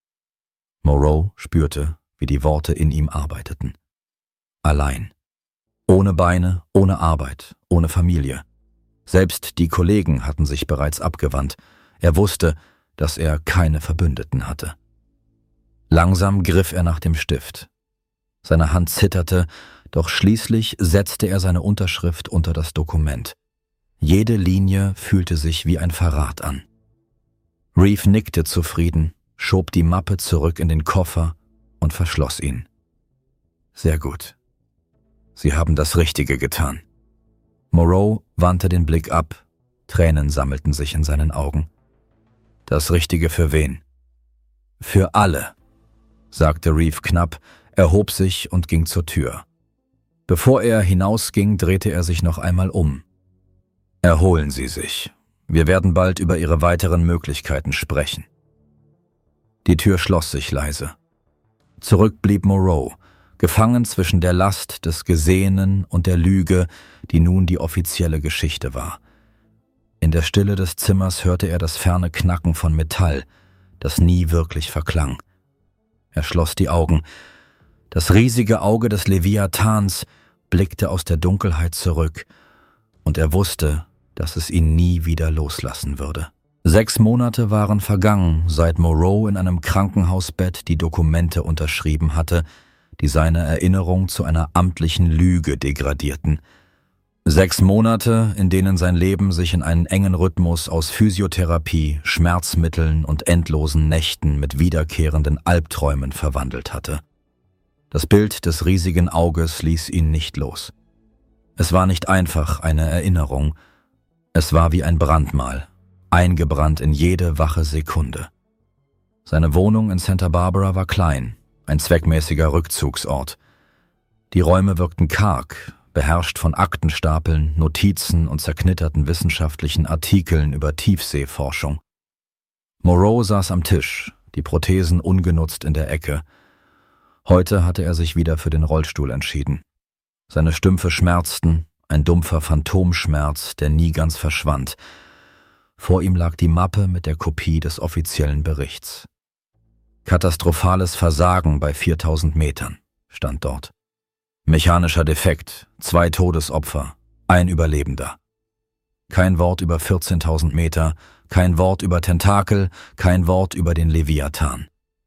Moreau spürte, wie die Worte in ihm arbeiteten. Allein. Ohne Beine, ohne Arbeit, ohne Familie. Selbst die Kollegen hatten sich bereits abgewandt. Er wusste, dass er keine Verbündeten hatte. Langsam griff er nach dem Stift. Seine Hand zitterte, doch schließlich setzte er seine Unterschrift unter das Dokument. Jede Linie fühlte sich wie ein Verrat an. Reeve nickte zufrieden, schob die Mappe zurück in den Koffer und verschloss ihn. Sehr gut. Sie haben das Richtige getan. Moreau wandte den Blick ab, Tränen sammelten sich in seinen Augen. Das Richtige für wen? Für alle, sagte Reeve knapp, erhob sich und ging zur Tür. Bevor er hinausging, drehte er sich noch einmal um. Erholen Sie sich. Wir werden bald über Ihre weiteren Möglichkeiten sprechen. Die Tür schloss sich leise. Zurück blieb Moreau, gefangen zwischen der Last des Gesehenen und der Lüge, die nun die offizielle Geschichte war. In der Stille des Zimmers hörte er das ferne Knacken von Metall, das nie wirklich verklang. Er schloss die Augen. Das riesige Auge des Leviathans blickte aus der Dunkelheit zurück, und er wusste, dass es ihn nie wieder loslassen würde. Sechs Monate waren vergangen, seit Moreau in einem Krankenhausbett die Dokumente unterschrieben hatte, die seine Erinnerung zu einer amtlichen Lüge degradierten. Sechs Monate, in denen sein Leben sich in einen engen Rhythmus aus Physiotherapie, Schmerzmitteln und endlosen Nächten mit wiederkehrenden Albträumen verwandelt hatte. Das Bild des riesigen Auges ließ ihn nicht los. Es war nicht einfach eine Erinnerung, es war wie ein Brandmal, eingebrannt in jede wache Sekunde. Seine Wohnung in Santa Barbara war klein, ein zweckmäßiger Rückzugsort. Die Räume wirkten karg, beherrscht von Aktenstapeln, Notizen und zerknitterten wissenschaftlichen Artikeln über Tiefseeforschung. Moreau saß am Tisch, die Prothesen ungenutzt in der Ecke. Heute hatte er sich wieder für den Rollstuhl entschieden. Seine Stümpfe schmerzten, ein dumpfer Phantomschmerz, der nie ganz verschwand. Vor ihm lag die Mappe mit der Kopie des offiziellen Berichts. Katastrophales Versagen bei viertausend Metern, stand dort. Mechanischer Defekt, zwei Todesopfer, ein Überlebender. Kein Wort über vierzehntausend Meter, kein Wort über Tentakel, kein Wort über den Leviathan.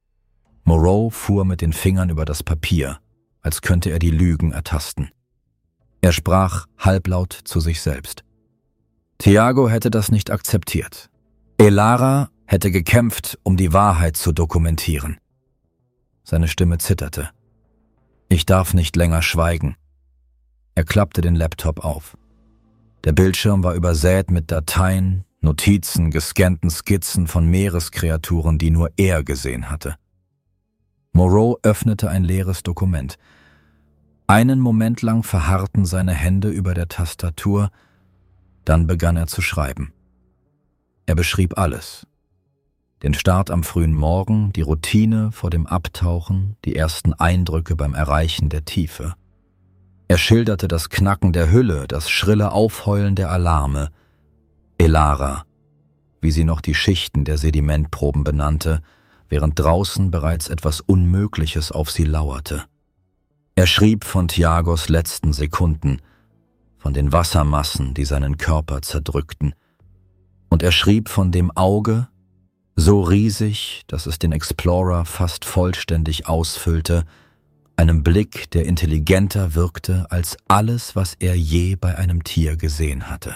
Moreau fuhr mit den Fingern über das Papier, als könnte er die Lügen ertasten. Er sprach halblaut zu sich selbst. Thiago hätte das nicht akzeptiert. Elara hätte gekämpft, um die Wahrheit zu dokumentieren. Seine Stimme zitterte. Ich darf nicht länger schweigen. Er klappte den Laptop auf. Der Bildschirm war übersät mit Dateien, Notizen, gescannten Skizzen von Meereskreaturen, die nur er gesehen hatte. Moreau öffnete ein leeres Dokument. Einen Moment lang verharrten seine Hände über der Tastatur, dann begann er zu schreiben. Er beschrieb alles. Den Start am frühen Morgen, die Routine vor dem Abtauchen, die ersten Eindrücke beim Erreichen der Tiefe. Er schilderte das Knacken der Hülle, das schrille Aufheulen der Alarme. Elara, wie sie noch die Schichten der Sedimentproben benannte, während draußen bereits etwas Unmögliches auf sie lauerte. Er schrieb von Thiagos letzten Sekunden, von den Wassermassen, die seinen Körper zerdrückten. Und er schrieb von dem Auge, so riesig, dass es den Explorer fast vollständig ausfüllte, einem Blick, der intelligenter wirkte als alles, was er je bei einem Tier gesehen hatte.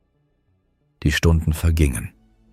Die Stunden vergingen.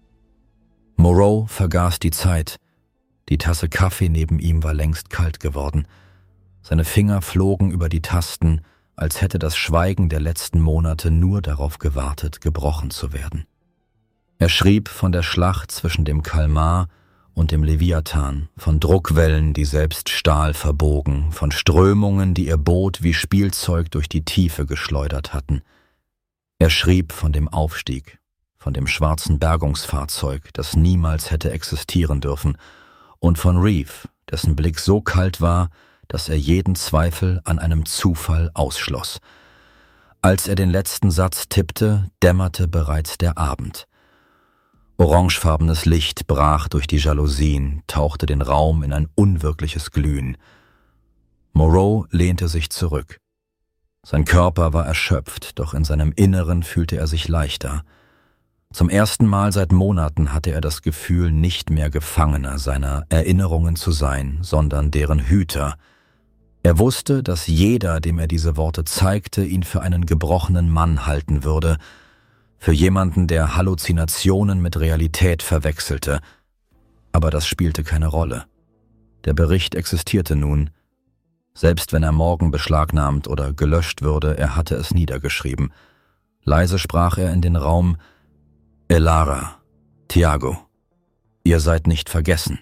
Moreau vergaß die Zeit. Die Tasse Kaffee neben ihm war längst kalt geworden. Seine Finger flogen über die Tasten, als hätte das Schweigen der letzten Monate nur darauf gewartet, gebrochen zu werden. Er schrieb von der Schlacht zwischen dem Kalmar und dem Leviathan, von Druckwellen, die selbst Stahl verbogen, von Strömungen, die ihr Boot wie Spielzeug durch die Tiefe geschleudert hatten. Er schrieb von dem Aufstieg, von dem schwarzen Bergungsfahrzeug, das niemals hätte existieren dürfen, und von Reeve, dessen Blick so kalt war, dass er jeden Zweifel an einem Zufall ausschloss. Als er den letzten Satz tippte, dämmerte bereits der Abend. Orangefarbenes Licht brach durch die Jalousien, tauchte den Raum in ein unwirkliches Glühen. Moreau lehnte sich zurück. Sein Körper war erschöpft, doch in seinem Inneren fühlte er sich leichter. Zum ersten Mal seit Monaten hatte er das Gefühl, nicht mehr Gefangener seiner Erinnerungen zu sein, sondern deren Hüter. Er wusste, dass jeder, dem er diese Worte zeigte, ihn für einen gebrochenen Mann halten würde, für jemanden, der Halluzinationen mit Realität verwechselte. Aber das spielte keine Rolle. Der Bericht existierte nun. Selbst wenn er morgen beschlagnahmt oder gelöscht würde, er hatte es niedergeschrieben. Leise sprach er in den Raum: Elara, Thiago, ihr seid nicht vergessen.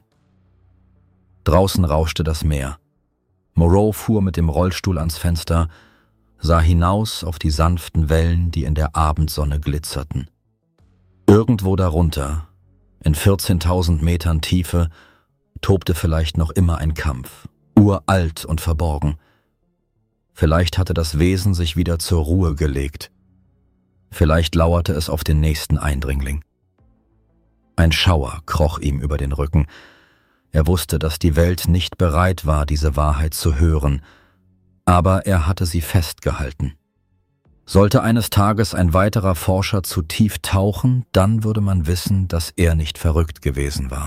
Draußen rauschte das Meer. Moreau fuhr mit dem Rollstuhl ans Fenster, sah hinaus auf die sanften Wellen, die in der Abendsonne glitzerten. Irgendwo darunter, in vierzehntausend Metern Tiefe, tobte vielleicht noch immer ein Kampf, uralt und verborgen. Vielleicht hatte das Wesen sich wieder zur Ruhe gelegt. Vielleicht lauerte es auf den nächsten Eindringling. Ein Schauer kroch ihm über den Rücken. Er wusste, dass die Welt nicht bereit war, diese Wahrheit zu hören, aber er hatte sie festgehalten. Sollte eines Tages ein weiterer Forscher zu tief tauchen, dann würde man wissen, dass er nicht verrückt gewesen war.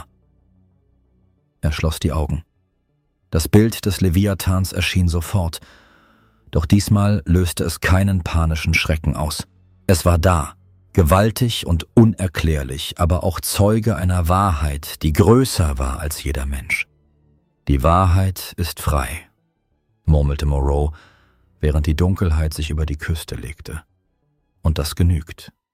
Er schloss die Augen. Das Bild des Leviathans erschien sofort, doch diesmal löste es keinen panischen Schrecken aus. Es war da, gewaltig und unerklärlich, aber auch Zeuge einer Wahrheit, die größer war als jeder Mensch. Die Wahrheit ist frei, murmelte Moreau, während die Dunkelheit sich über die Küste legte. Und das genügt.